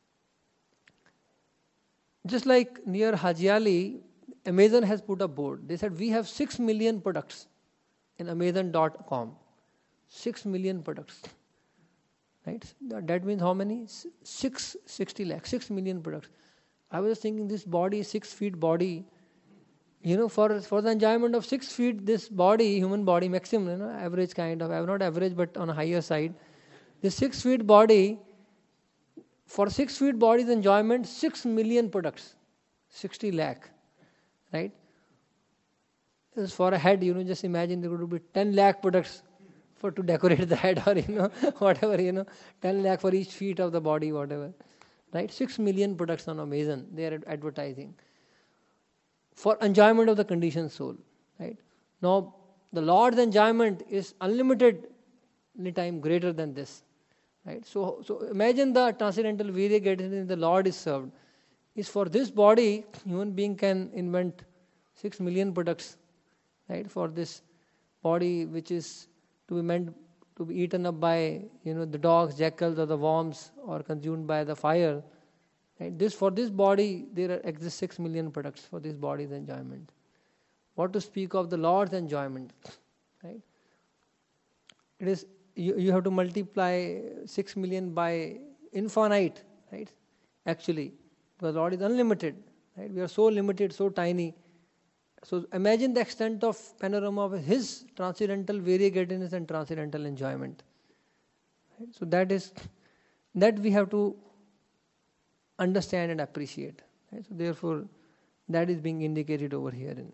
Just like near Hajiali, Amazon has put a board. They said we have 6 million products in Amazon.com. 6 million products. Right? That means how many? 60 lakhs, 6 million products. I was thinking this body, 6 feet body, for the enjoyment of 6 feet, this body, human body, maximum, average kind of, not average but on a higher side. This 6 feet body, for 6 feet body's enjoyment, 6 million products, 60 lakh. Right? This is for a head, just imagine there would be 10 lakh products to decorate the head or, whatever, 10 lakh for each feet of the body, whatever. Right? 6 million products on Amazon, they are advertising. For enjoyment of the conditioned soul. Right? Now, the Lord's enjoyment is unlimited time greater than this. Right? So imagine the transcendental variegatedness the Lord is served. Is for this body, human being can invent 6 million products. Right? For this body which is to be meant to be eaten up by the dogs, jackals or the worms or consumed by the fire. Right? For this body there exist 6 million products for this body's enjoyment. What to speak of the Lord's enjoyment? Right? It is you have to multiply 6 million by infinite, right? Actually, because Lord is unlimited. Right? We are so limited, so tiny. So imagine the extent of panorama of his transcendental variegatedness and transcendental enjoyment. Right? So that we have to understand and appreciate. Right? So therefore, that is being indicated over here in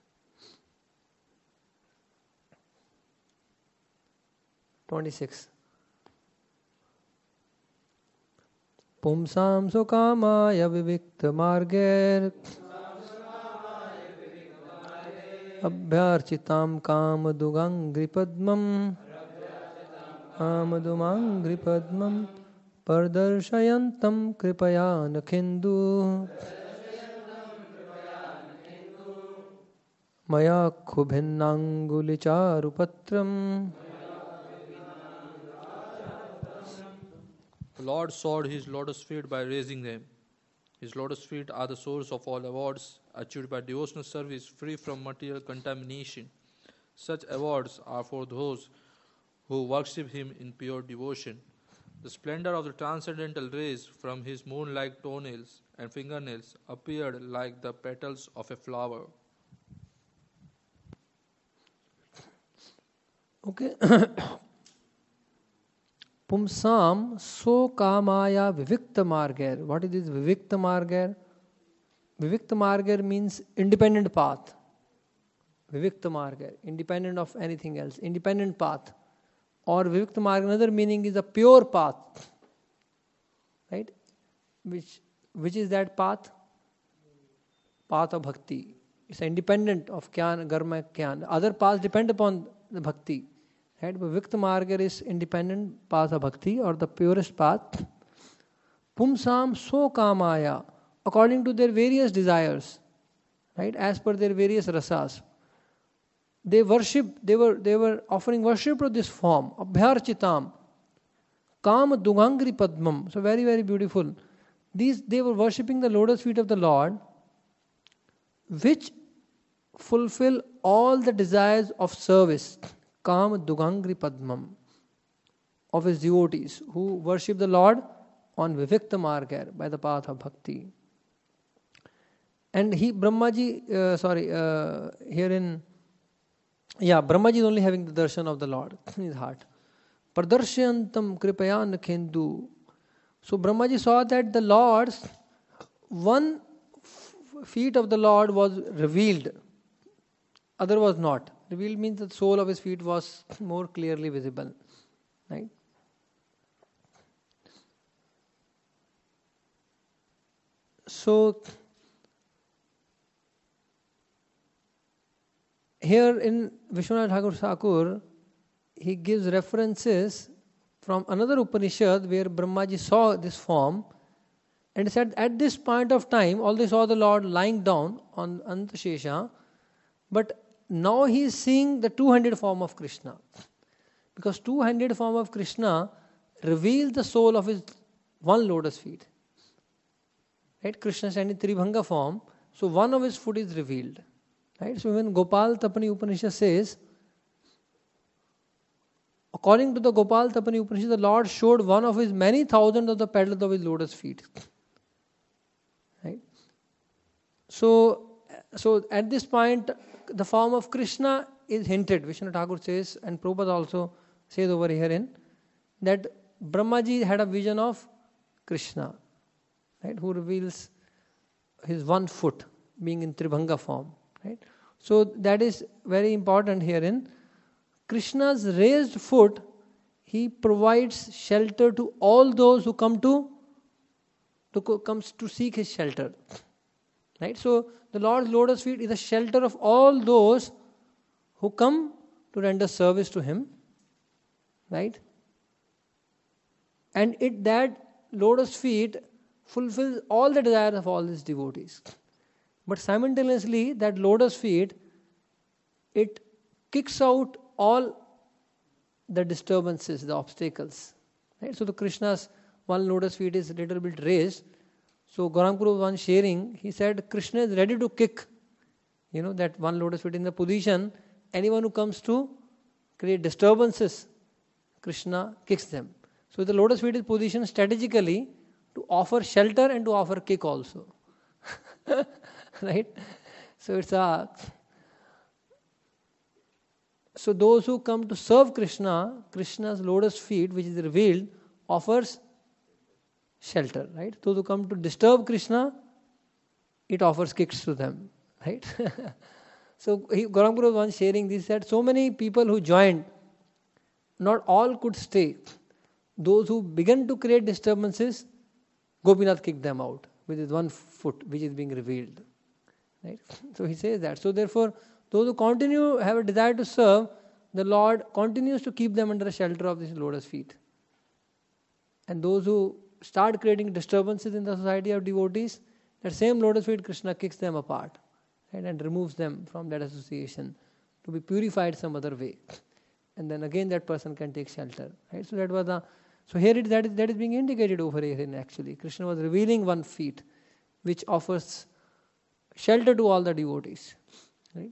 26. Pumsam sukamaya vivikta marger abhyarchitam kamadugangri padmam amadumangri padmam pardarshayantam kripaya nakhindu maya kubhinnangulicharupatram. The Lord sought his lotus feet by raising them. His lotus feet are the source of all awards achieved by devotional service free from material contamination. Such awards are for those who worship him in pure devotion. The splendor of the transcendental rays from his moon-like toenails and fingernails appeared like the petals of a flower. Okay. Pumsam so kamaya vivikta marger. What is this vivikta marger? Vivikta marger means independent path. Vivikta marger, independent of anything else, independent path. Or vivikta marger, another meaning is a pure path. Right? Which is that path? Path of bhakti. It's independent of kyan, garma, kyan. Other paths depend upon the bhakti. Right? But Vivikta Marga is independent path of bhakti or the purest path. Pumsam so kamaya, according to their various desires, right? As per their various rasas. They were offering worship to this form, abhyarchitam, kam dugangri padmam. So very, very beautiful. They were worshipping the lotus feet of the Lord, which fulfill all the desires of service. Kam Dugangri Padmam, of his devotees who worship the Lord on Vivikta Marga by the path of bhakti. And Brahmaji is only having the darshan of the Lord in his heart. Pradarshyantam kripayan khendu. So Brahmaji saw that the Lord's one feet of the Lord was revealed, other was not. Revealed means the sole of his feet was more clearly visible. Right? So, here in Vishwanath Thakur Thakur, he gives references from another Upanishad where Brahmaji saw this form and said at this point of time, although they saw the Lord lying down on Antashesha, but now he is seeing the two-handed form of Krishna. Because two-handed form of Krishna reveals the soul of his one lotus feet. Right? Krishna standing in Tribhanga form, so one of his foot is revealed. Right? So when Gopal Tapani Upanishad says, according to the Gopal Tapani Upanishad, the Lord showed one of his many thousands of the petals of his lotus feet. Right? So at this point, the form of Krishna is hinted. Vishnu Thakur says, and Prabhupada also says over herein, that Brahmaji had a vision of Krishna, right, who reveals his one foot being in Tribhanga form. Right? So that is very important herein. Krishna's raised foot, he provides shelter to all those who comes to seek his shelter. Right? So the Lord's lotus feet is a shelter of all those who come to render service to him. Right? And that lotus feet fulfills all the desires of all these devotees. But simultaneously, that lotus feet, it kicks out all the disturbances, the obstacles. Right? So the Krishna's one lotus feet is a little bit raised. So Gauranga was once sharing, he said Krishna is ready to kick, that one lotus feet in the position. Anyone who comes to create disturbances, Krishna kicks them. So the lotus feet is positioned strategically to offer shelter and to offer kick also. Right? So it's a So those who come to serve Krishna, Krishna's lotus feet, which is revealed, offers shelter, right? Those who come to disturb Krishna, it offers kicks to them, right? So Gauranga Guru was once sharing this, that so many people who joined, not all could stay. Those who began to create disturbances, Gopinath kicked them out with his one foot, which is being revealed. Right? So he says that. So therefore, those who continue have a desire to serve, the Lord continues to keep them under the shelter of these lotus feet. And those who start creating disturbances in the society of devotees, that same lotus feet Krishna kicks them apart, right, and removes them from that association to be purified some other way. And then again that person can take shelter. Right? So that was the. So here that is being indicated over here actually. Krishna was revealing one feet which offers shelter to all the devotees. Right?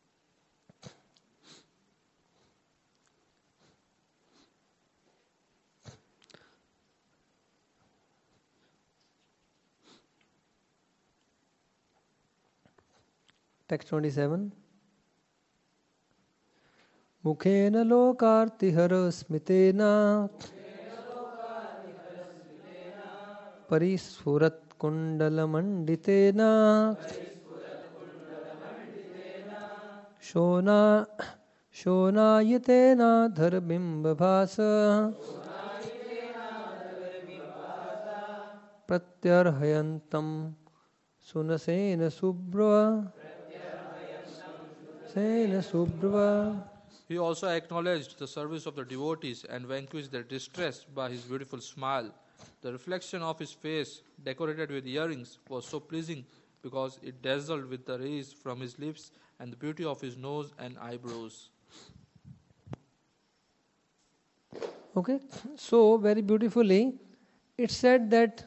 Text 27. Mukhena lokartihara smitena Parisfurat kundalamanditena Shonayatena dharbimbabhasa Pratyarhayantam Sunasena Subhrava Sena Subhrava. He also acknowledged the service of the devotees and vanquished their distress by his beautiful smile. The reflection of his face, decorated with earrings, was so pleasing because it dazzled with the rays from his lips and the beauty of his nose and eyebrows. Okay, so very beautifully, it said that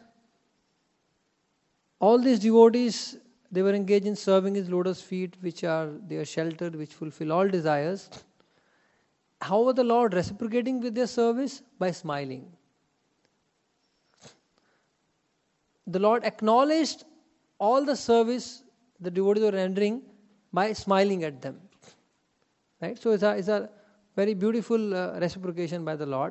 all these devotees, they were engaged in serving his lotus feet, which are their shelter, which fulfill all desires. How was the Lord reciprocating with their service? By smiling. The Lord acknowledged all the service the devotees were rendering by smiling at them. Right? So it's a very beautiful reciprocation by the Lord.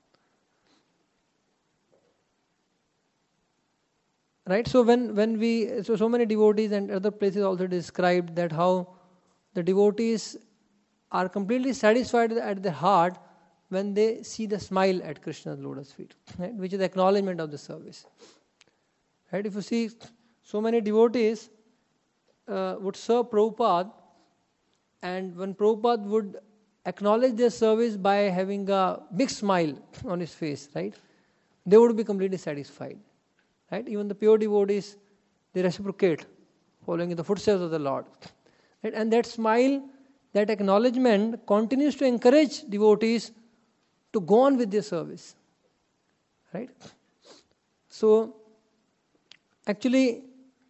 Right? So when we so many devotees and other places also described that how the devotees are completely satisfied at their heart when they see the smile at Krishna's lotus feet, right? Which is acknowledgement of the service. Right? If you see, so many devotees would serve Prabhupada, and when Prabhupada would acknowledge their service by having a big smile on his face, right? They would be completely satisfied. Right? Even the pure devotees, they reciprocate, following in the footsteps of the Lord. Right? And that smile, that acknowledgement continues to encourage devotees to go on with their service. Right? So, actually,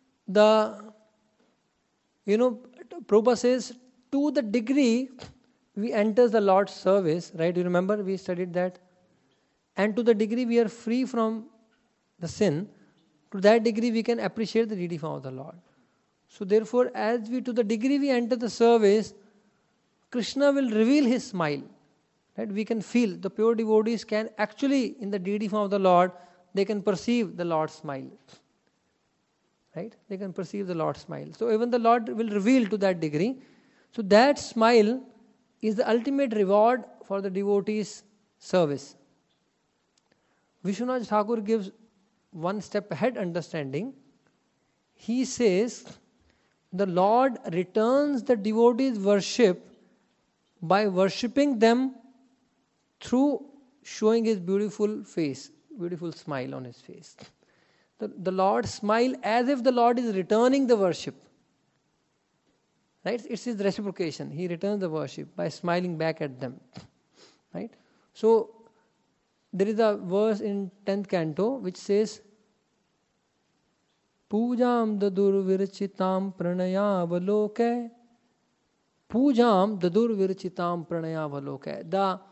Prabhupada says, to the degree we enter the Lord's service, right? You remember we studied that? And to the degree we are free from the sin, to that degree we can appreciate the deity form of the Lord. So therefore, to the degree we enter the service, Krishna will reveal his smile. Right? We can feel, the pure devotees can actually, in the deity form of the Lord, they can perceive the Lord's smile. Right? They can perceive the Lord's smile. So even the Lord will reveal to that degree. So that smile is the ultimate reward for the devotee's service. Vishwanath Thakur gives one step ahead understanding. He says, the Lord returns the devotee's worship by worshipping them through showing his beautiful face, beautiful smile on his face. The Lord smile as if the Lord is returning the worship. Right? It's his reciprocation. He returns the worship by smiling back at them. Right? So, there is a verse in 10th canto which says, Pujam dadur virchitam pranayavaloke. Pujam dadur virchitam pranayavaloke.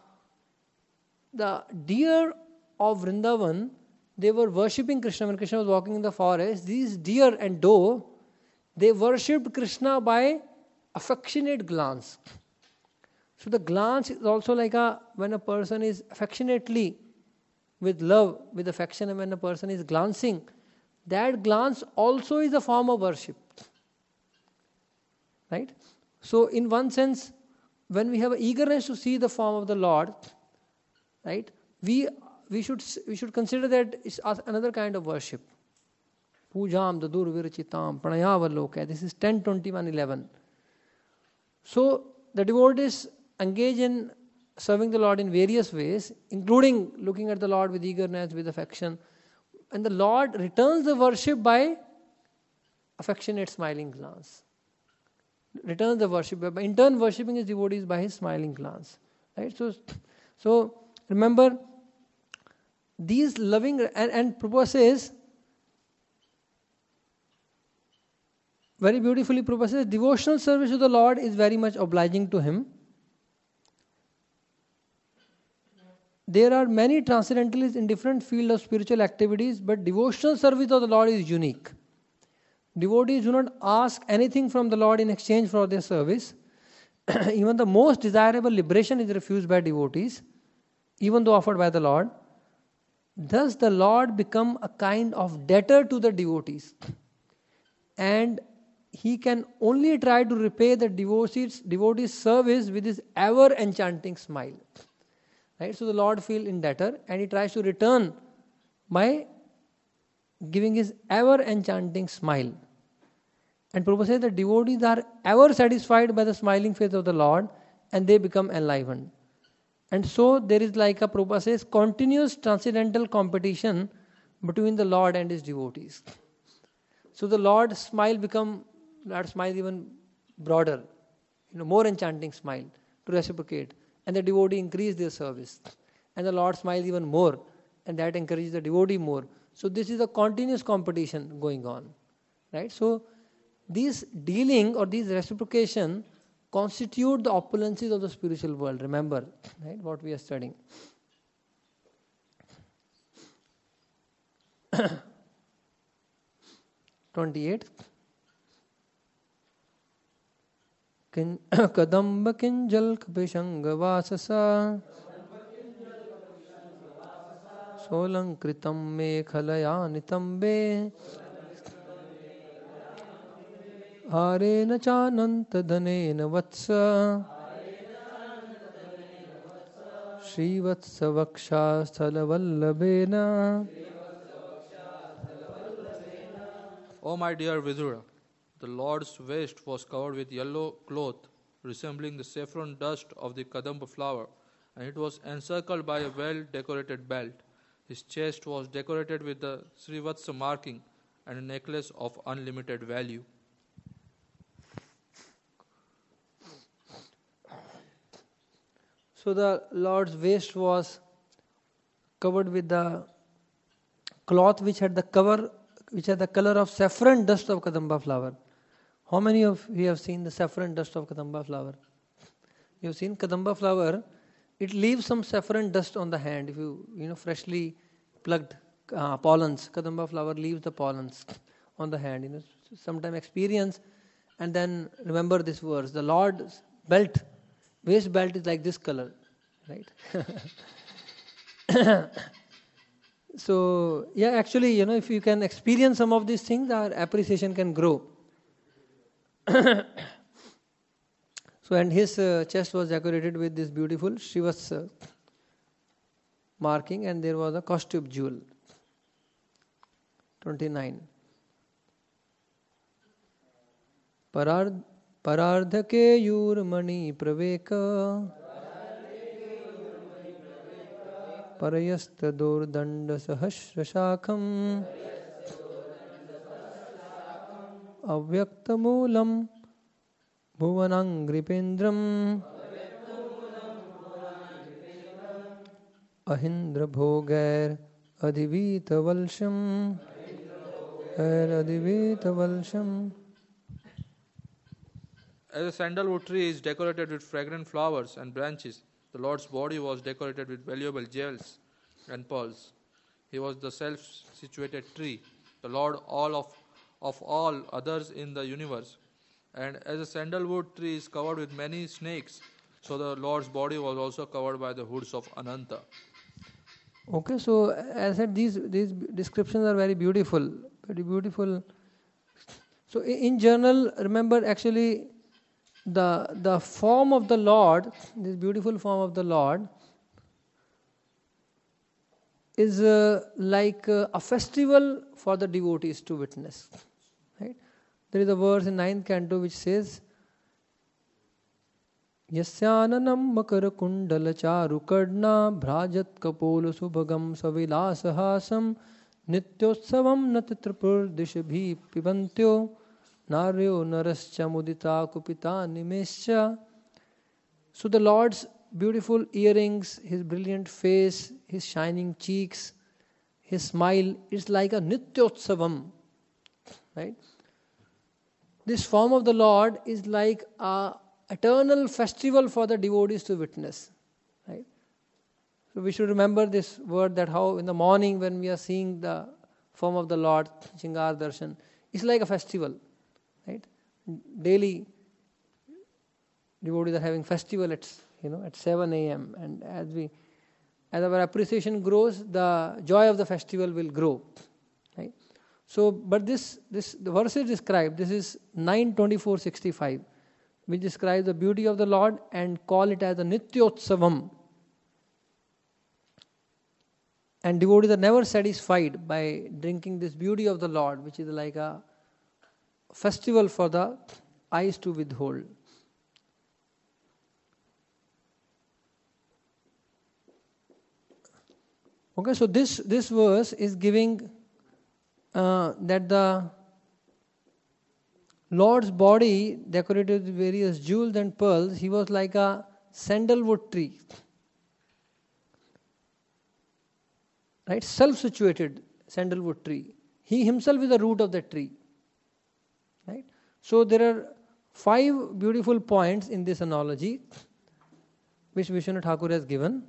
The deer of Vrindavan, they were worshipping Krishna when Krishna was walking in the forest. These deer and doe, they worshipped Krishna by affectionate glance. So the glance is also like when a person is affectionately, with love, with affection, and when a person is glancing, that glance also is a form of worship. Right? So in one sense, when we have eagerness to see the form of the Lord, right, we should consider that it's another kind of worship. Pujam dadur virachitam pranayavaloka. This is 10:21:11. So the devotees engage in serving the Lord in various ways, including looking at the Lord with eagerness, with affection. And the Lord returns the worship by affectionate smiling glance. Returns the worship by in turn worshipping his devotees by his smiling glance. Right? So remember, these loving, and Prabhupada says, very beautifully, Prabhupada says, devotional service to the Lord is very much obliging to him. There are many transcendentalists in different fields of spiritual activities, but devotional service of the Lord is unique. Devotees do not ask anything from the Lord in exchange for their service. Even the most desirable liberation is refused by devotees, even though offered by the Lord. Thus the Lord become a kind of debtor to the devotees, and he can only try to repay the devotees' service with his ever enchanting smile. Right? So the Lord feels in debtor, and he tries to return by giving his ever enchanting smile. And Prabhupada says that devotees are ever satisfied by the smiling face of the Lord, and they become enlivened. And so there is, like Prabhupada says, continuous transcendental competition between the Lord and his devotees. So the Lord's smile even broader, more enchanting smile to reciprocate. And the devotee increase their service. And the Lord smiles even more, and that encourages the devotee more. So this is a continuous competition going on. Right? So this dealing or these reciprocation constitute the opulences of the spiritual world. Remember, right, what we are studying. 28. कदम्ब किंजल कपिशंग वाससा सोलंकृतं मेखलया नितंबे हारेण चानंत धनेन वत्स Srivatsa वक्षास्थलवल्लभेन. O my dear Vidura, the Lord's waist was covered with yellow cloth, resembling the saffron dust of the kadamba flower, and it was encircled by a well-decorated belt. His chest was decorated with the Srivatsa marking and a necklace of unlimited value. So the Lord's waist was covered with the cloth which had the color of saffron dust of kadamba flower. How many of you have seen the saffron dust of kadamba flower? You have seen kadamba flower. It leaves some saffron dust on the hand. If you freshly plucked pollens, kadamba flower leaves the pollens on the hand. Sometime experience, and then remember this verse. The Lord's belt, waist belt, is like this color, right? So yeah, actually, if you can experience some of these things, our appreciation can grow. So, and his chest was decorated with this beautiful Srivas marking, and there was a costube jewel. 29. Parardhake yurmani praveka parayasta durdanda sahasra shakham avyaktamulam bhuvanangripendram ahindra bhogair adivita valsham. As a sandalwood tree is decorated with fragrant flowers and branches, the Lord's body was decorated with valuable jewels and pearls. He was the self-situated tree, the Lord of all others in the universe. And as a sandalwood tree is covered with many snakes, So the Lord's body was also covered by the hoods of Ananta. Okay, so as I said, these descriptions are very beautiful, very beautiful. So in general, remember actually the form of the Lord, this beautiful form of the Lord, is like a festival for the devotees to witness. Right? There is a verse in 9th canto which says, Yasyananam makara kundala charu kadna bhrajat kapolo subhagam savilasahasam nityotsavam natitrapur dishabhi pibantyo naryo narascha mudita kupita nimescha. So the Lord's beautiful earrings, His brilliant face, His shining cheeks, His smile is like a nityotsavam. Right? This form of the Lord is like a eternal festival for the devotees to witness. Right? So we should remember this word, that how in the morning when we are seeing the form of the Lord, Shingar Darshan, it's like a festival. Right? Daily devotees are having festival at 7 a.m. and as our appreciation grows, the joy of the festival will grow. Right? So, but the verses describe, this is 9:24:65, which describes the beauty of the Lord and call it as a Nityotsavam. And devotees are never satisfied by drinking this beauty of the Lord, which is like a festival for the eyes to withhold. Okay, so this verse is giving that the Lord's body, decorated with various jewels and pearls, He was like a sandalwood tree. Right? Self-situated sandalwood tree. He Himself is the root of that tree. Right? So there are 5 beautiful points in this analogy which Vishwanath Thakur has given.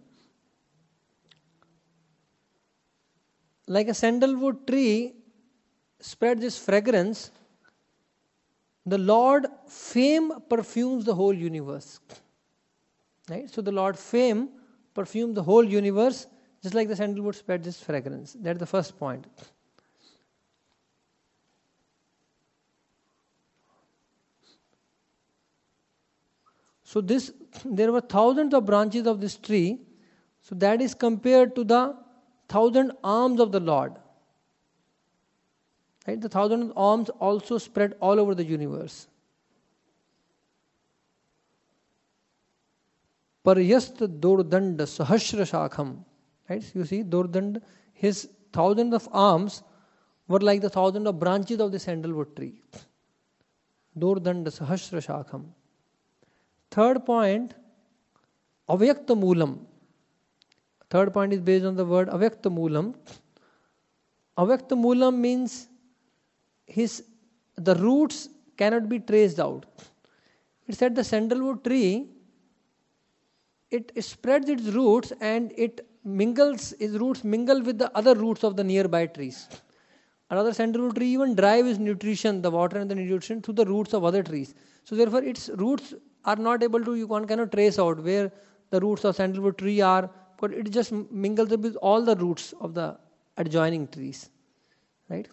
Like a sandalwood tree spreads its fragrance, the Lord fame perfumes the whole universe. Right? So the Lord fame perfumes the whole universe, just like the sandalwood spreads its fragrance. That's the first point. So there were thousands of branches of this tree. So that is compared to the 1,000 arms of the Lord. Right? The 1,000 arms also spread all over the universe. Paryast Dordand Sahasra Shakham. Right? You see, Dordand, his 1,000 of arms were like the 1,000 of branches of the sandalwood tree. Dordand Sahasra Shakham. Third point, Avyakta Moolam. Third point is based on the word Avyakta Moolam. Avyakta Moolam means the roots cannot be traced out. It said the sandalwood tree, it spreads its roots and its roots mingle with the other roots of the nearby trees. Another sandalwood tree even drives its nutrition, the water and the nutrition, through the roots of other trees. So therefore its roots are not able to, one cannot trace out where the roots of sandalwood tree are, but it just mingles with all the roots of the adjoining trees. Right?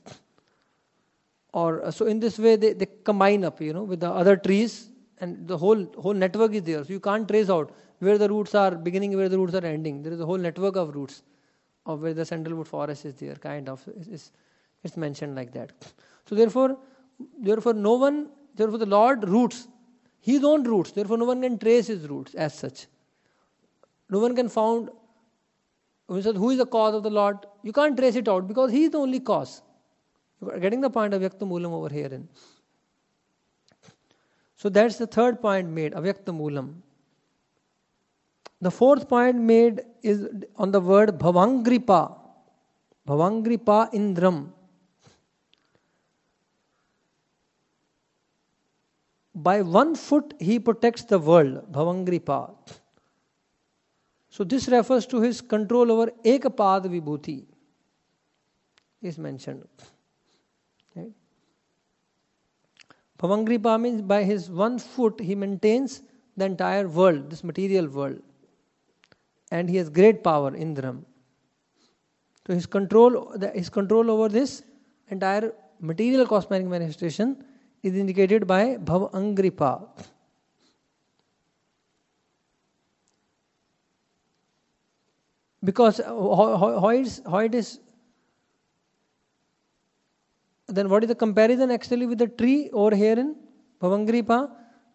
Or so in this way they combine up, with the other trees, and the whole network is there. So you can't trace out where the roots are beginning, where the roots are ending. There is a whole network of roots of where the sandalwood forest is there, kind of. It's mentioned like that. So therefore the Lord roots, His own roots. Therefore no one can trace His roots as such. No one can found, who is the cause of the Lord? You can't trace it out because He is the only cause. You are getting the point of Avyakta Moolam over here. So that's the third point made, Avyakta Moolam. The fourth point made is on the word Bhavangripa. Bhavangripa Indram. By 1 foot He protects the world, Bhavangripa. So this refers to His control over Ekapad Vibhuti, is mentioned. Right? Bhavangripa means by His 1 foot He maintains the entire world, this material world. And he has great power, Indram. So his control over this entire material cosmic manifestation is indicated by Bhavangripa. Because how it is, then what is the comparison actually with the tree over here in Bhavangripa?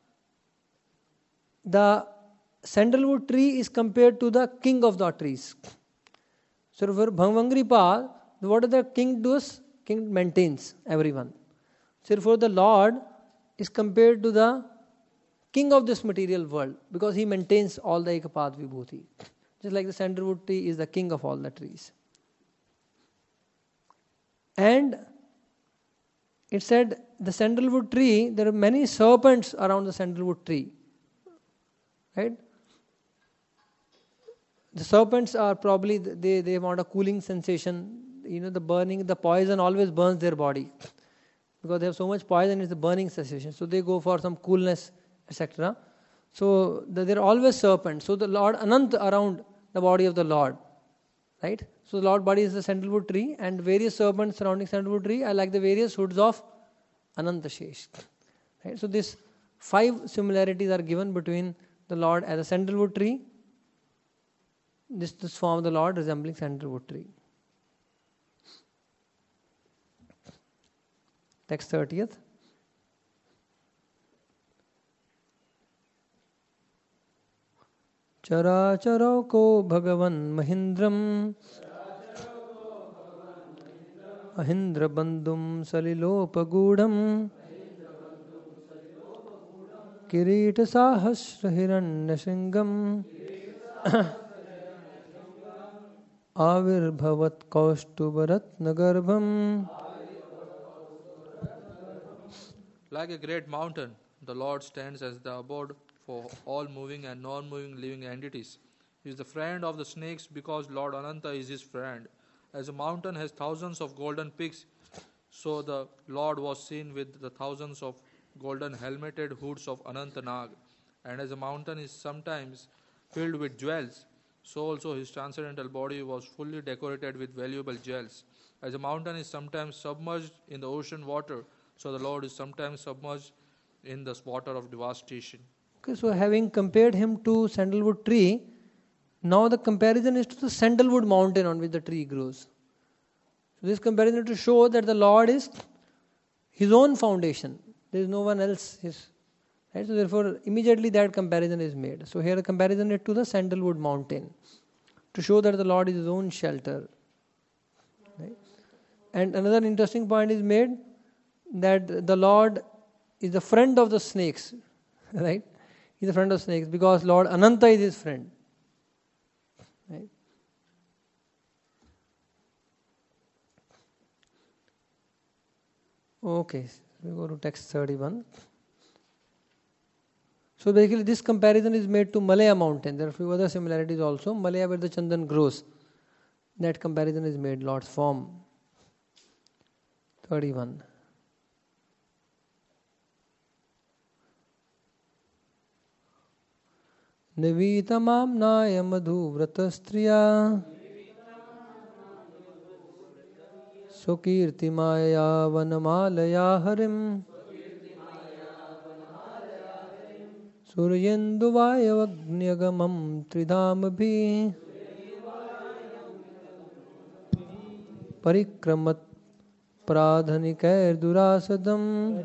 The sandalwood tree is compared to the king of the trees. So for Bhavangripa, what does the king does? King maintains everyone. So therefore the Lord is compared to the king of this material world because he maintains all the Ekapad Vibhuti. Just like the sandalwood tree is the king of all the trees. And it said the sandalwood tree, there are many serpents around the sandalwood tree. Right? The serpents are probably, they want a cooling sensation. The burning, the poison always burns their body. Because they have so much poison, it's a burning sensation. So they go for some coolness, etc. So there are always serpents. So the Lord Anant around the body of the Lord. Right? So the Lord body is the sandalwood tree and various serpents surrounding sandalwood tree are like the various hoods of Anantashesh. Right? So these 5 similarities are given between the Lord as a sandalwood tree. This form of the Lord resembling sandalwood tree. Text 30th. Characharo ko Bhagavan Mahindram Ahindra Bandhum Salilopagudam Kirita Sahasra Hiranya Shringam Avirbhavat Kaustubaratna Garbham. Like a great mountain, the Lord stands as the abode for all moving and non-moving living entities. He is the friend of the snakes because Lord Ananta is his friend. As a mountain has thousands of golden peaks, so the Lord was seen with the thousands of golden helmeted hoods of Anantanag. And as a mountain is sometimes filled with jewels, so also his transcendental body was fully decorated with valuable jewels. As a mountain is sometimes submerged in the ocean water, so the Lord is sometimes submerged in the water of devastation. Okay, so having compared him to sandalwood tree, now the comparison is to the sandalwood mountain on which the tree grows. So this comparison is to show that the Lord is his own foundation. There is no one else. Right? So therefore, immediately that comparison is made. So here the comparison is to the sandalwood mountain, to show that the Lord is his own shelter. Right? And another interesting point is made, that the Lord is the friend of the snakes. Right? He is the friend of snakes because Lord Ananta is his friend. Right? Okay, we go to text 31. So basically this comparison is made to Malaya mountain. There are a few other similarities also. Malaya where the Chandan grows. That comparison is made, Lord's form. 31. Nivitamamnaya madhuvratastriya Sukirtimaya vanamalaya harim Suryenduvaya vagniyagamam tridhamabhi Parikramat pradhanikair durasadam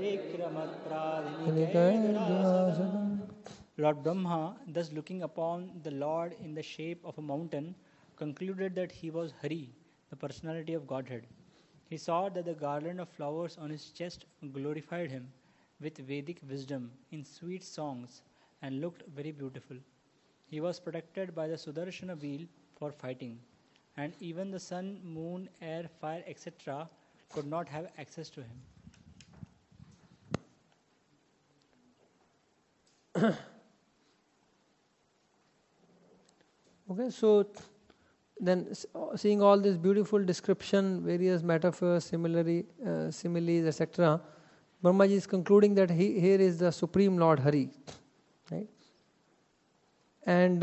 Lord Brahma, thus looking upon the Lord in the shape of a mountain, concluded that he was Hari, the personality of Godhead. He saw that the garland of flowers on his chest glorified him with Vedic wisdom in sweet songs and looked very beautiful. He was protected by the Sudarshana wheel for fighting, and even the sun, moon, air, fire, etc. could not have access to him. Okay, so then seeing all this beautiful description, various metaphors, similes, etc., Brahmaji is concluding that here is the Supreme Lord Hari. Right? And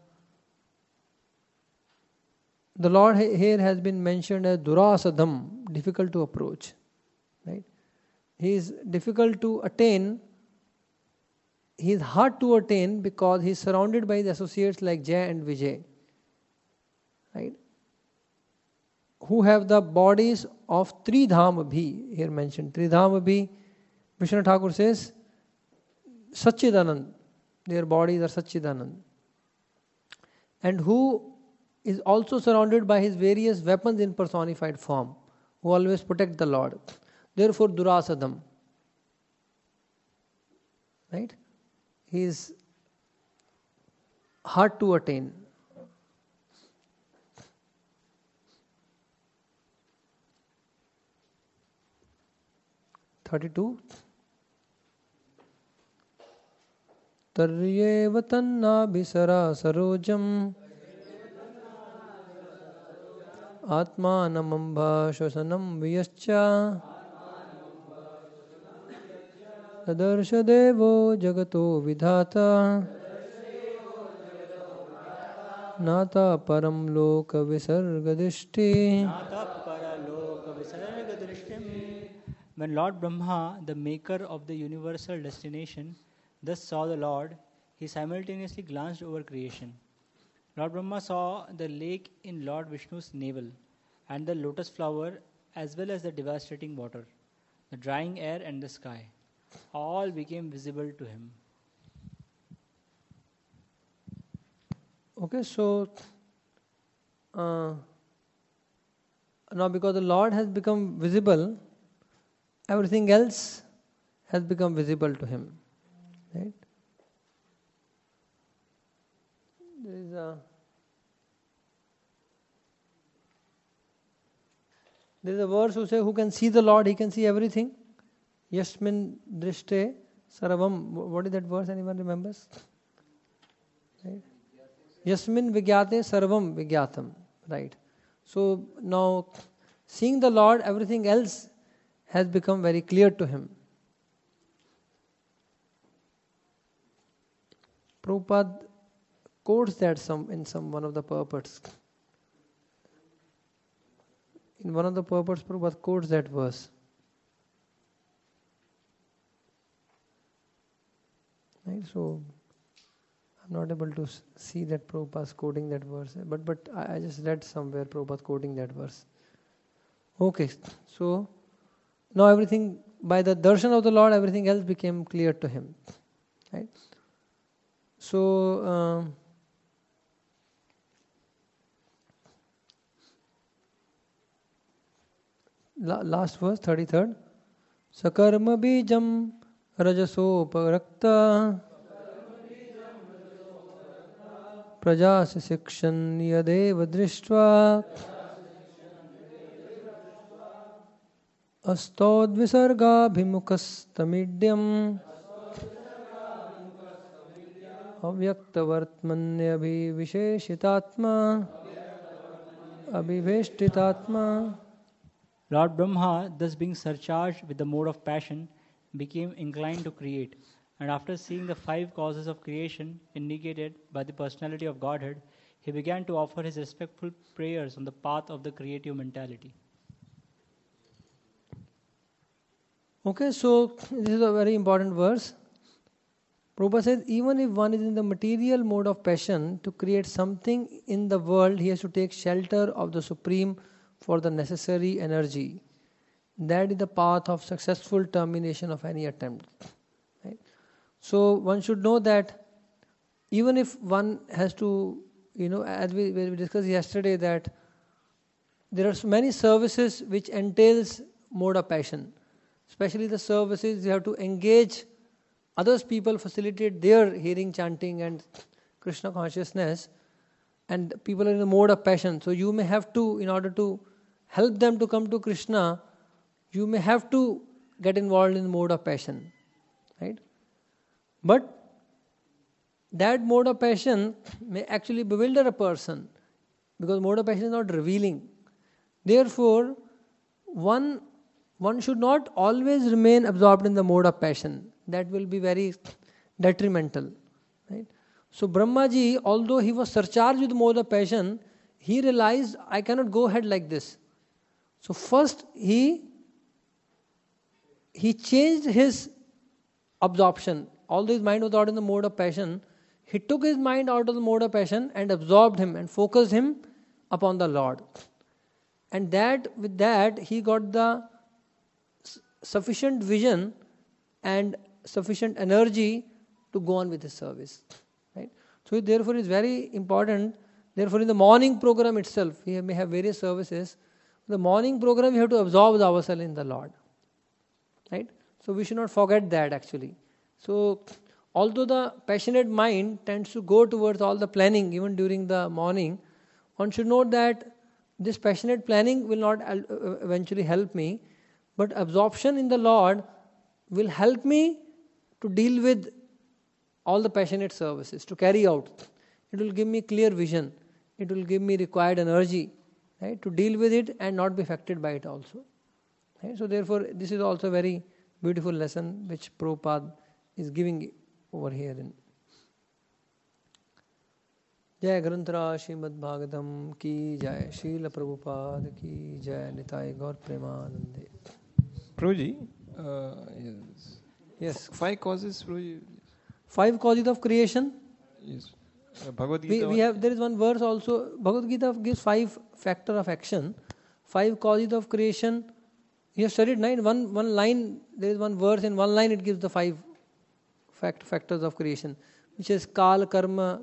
the Lord here has been mentioned as Durasadam, difficult to approach. Right? He is difficult to attain. He is hard to attain because he is surrounded by his associates like Jay and Vijay. Right? Who have the bodies of Tridham Abhi, here mentioned. Tridham Abhi, Vishnu Thakur says, Satchidanand. Their bodies are Satchidanand. And who is also surrounded by his various weapons in personified form, who always protect the Lord. Therefore, Durasadam. Right? He is hard to attain. (32) Taryev tannabhisara sarojam Atmanamambha shvasanam viyascha Tadarsha devo jagato vidhata Nata param loka visargadishti. When Lord Brahma, the maker of the universal destination, thus saw the Lord, he simultaneously glanced over creation. Lord Brahma saw the lake in Lord Vishnu's navel, and the lotus flower, as well as the devastating water, the drying air and the sky. All became visible to him. Okay, so now because the Lord has become visible, everything else has become visible to him. Right? There is a verse who says, who can see the Lord, he can see everything. Yasmin drishte sarvam. What is that verse? Anyone remembers? Right? Yasmin vigyate sarvam vigyatam. Right. So now, seeing the Lord, everything else has become very clear to him. Prabhupada quotes that in one of the purports. In one of the purports, Prabhupada quotes that verse. Right? So, I'm not able to see that Prabhupada quoting that verse. But I just read somewhere Prabhupada quoting that verse. Okay, so now everything, by the darshan of the Lord, everything else became clear to him. Right? So, last verse, 33rd. Sakarma bijam rajasoparakta prajas sikshan yadeva drishtva astod visarga bhimukhastamidyam avyaktavartmanyabhi visheshitatma abhiveshtitatma. Lord Brahma, thus being surcharged with the mode of passion, became inclined to create, and after seeing the 5 causes of creation indicated by the personality of Godhead, he began to offer his respectful prayers on the path of the creative mentality. Okay, so this is a very important verse. Prabhupada says, even if one is in the material mode of passion to create something in the world, he has to take shelter of the Supreme for the necessary energy. That is the path of successful termination of any attempt. Right? So one should know that even if one has to, as we discussed yesterday, that there are so many services which entails mode of passion. Especially the services you have to engage others, people facilitate their hearing, chanting and Krishna consciousness, and people are in the mode of passion. So you may have to, in order to help them to come to Krishna, you may have to get involved in the mode of passion. Right? But that mode of passion may actually bewilder a person, because mode of passion is not revealing. Therefore, one should not always remain absorbed in the mode of passion. That will be very detrimental. Right? So Brahma ji, although he was surcharged with mode of passion, he realized, I cannot go ahead like this. So first he changed his absorption. Although his mind was out in the mode of passion, he took his mind out of the mode of passion and absorbed him and focused him upon the Lord. And with that he got the sufficient vision and sufficient energy to go on with his service. Right? So therefore it is very important. Therefore in the morning program itself, we may have various services. In the morning program we have to absorb ourselves in the Lord. Right? So we should not forget that actually. So although the passionate mind tends to go towards all the planning even during the morning, one should note that this passionate planning will not eventually help me, but absorption in the Lord will help me to deal with all the passionate services, to carry out. It will give me clear vision. It will give me required energy, right, to deal with it and not be affected by it also. Right? So therefore, this is also a very beautiful lesson which Prabhupada is giving over here. Jai Granthara Srimad Bhagavatam ki Jai, Srila Prabhupada ki Jai, Nitai Gaur Premanande. Prabhuji, Yes. 5 causes, Prabhuji. 5 causes of creation. Yes. Bhagavad Gita. We have, there is one verse also. Bhagavad Gita gives 5 factors of action, 5 causes of creation. You have studied 9. One line, there is one verse in one line it gives the 5 factors of creation, which is Kal Karma,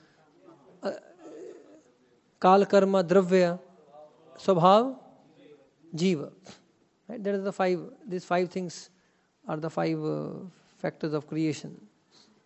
Dravya, Swabhav, Jiva. Right? There are the 5. These 5 things are the 5 factors of creation.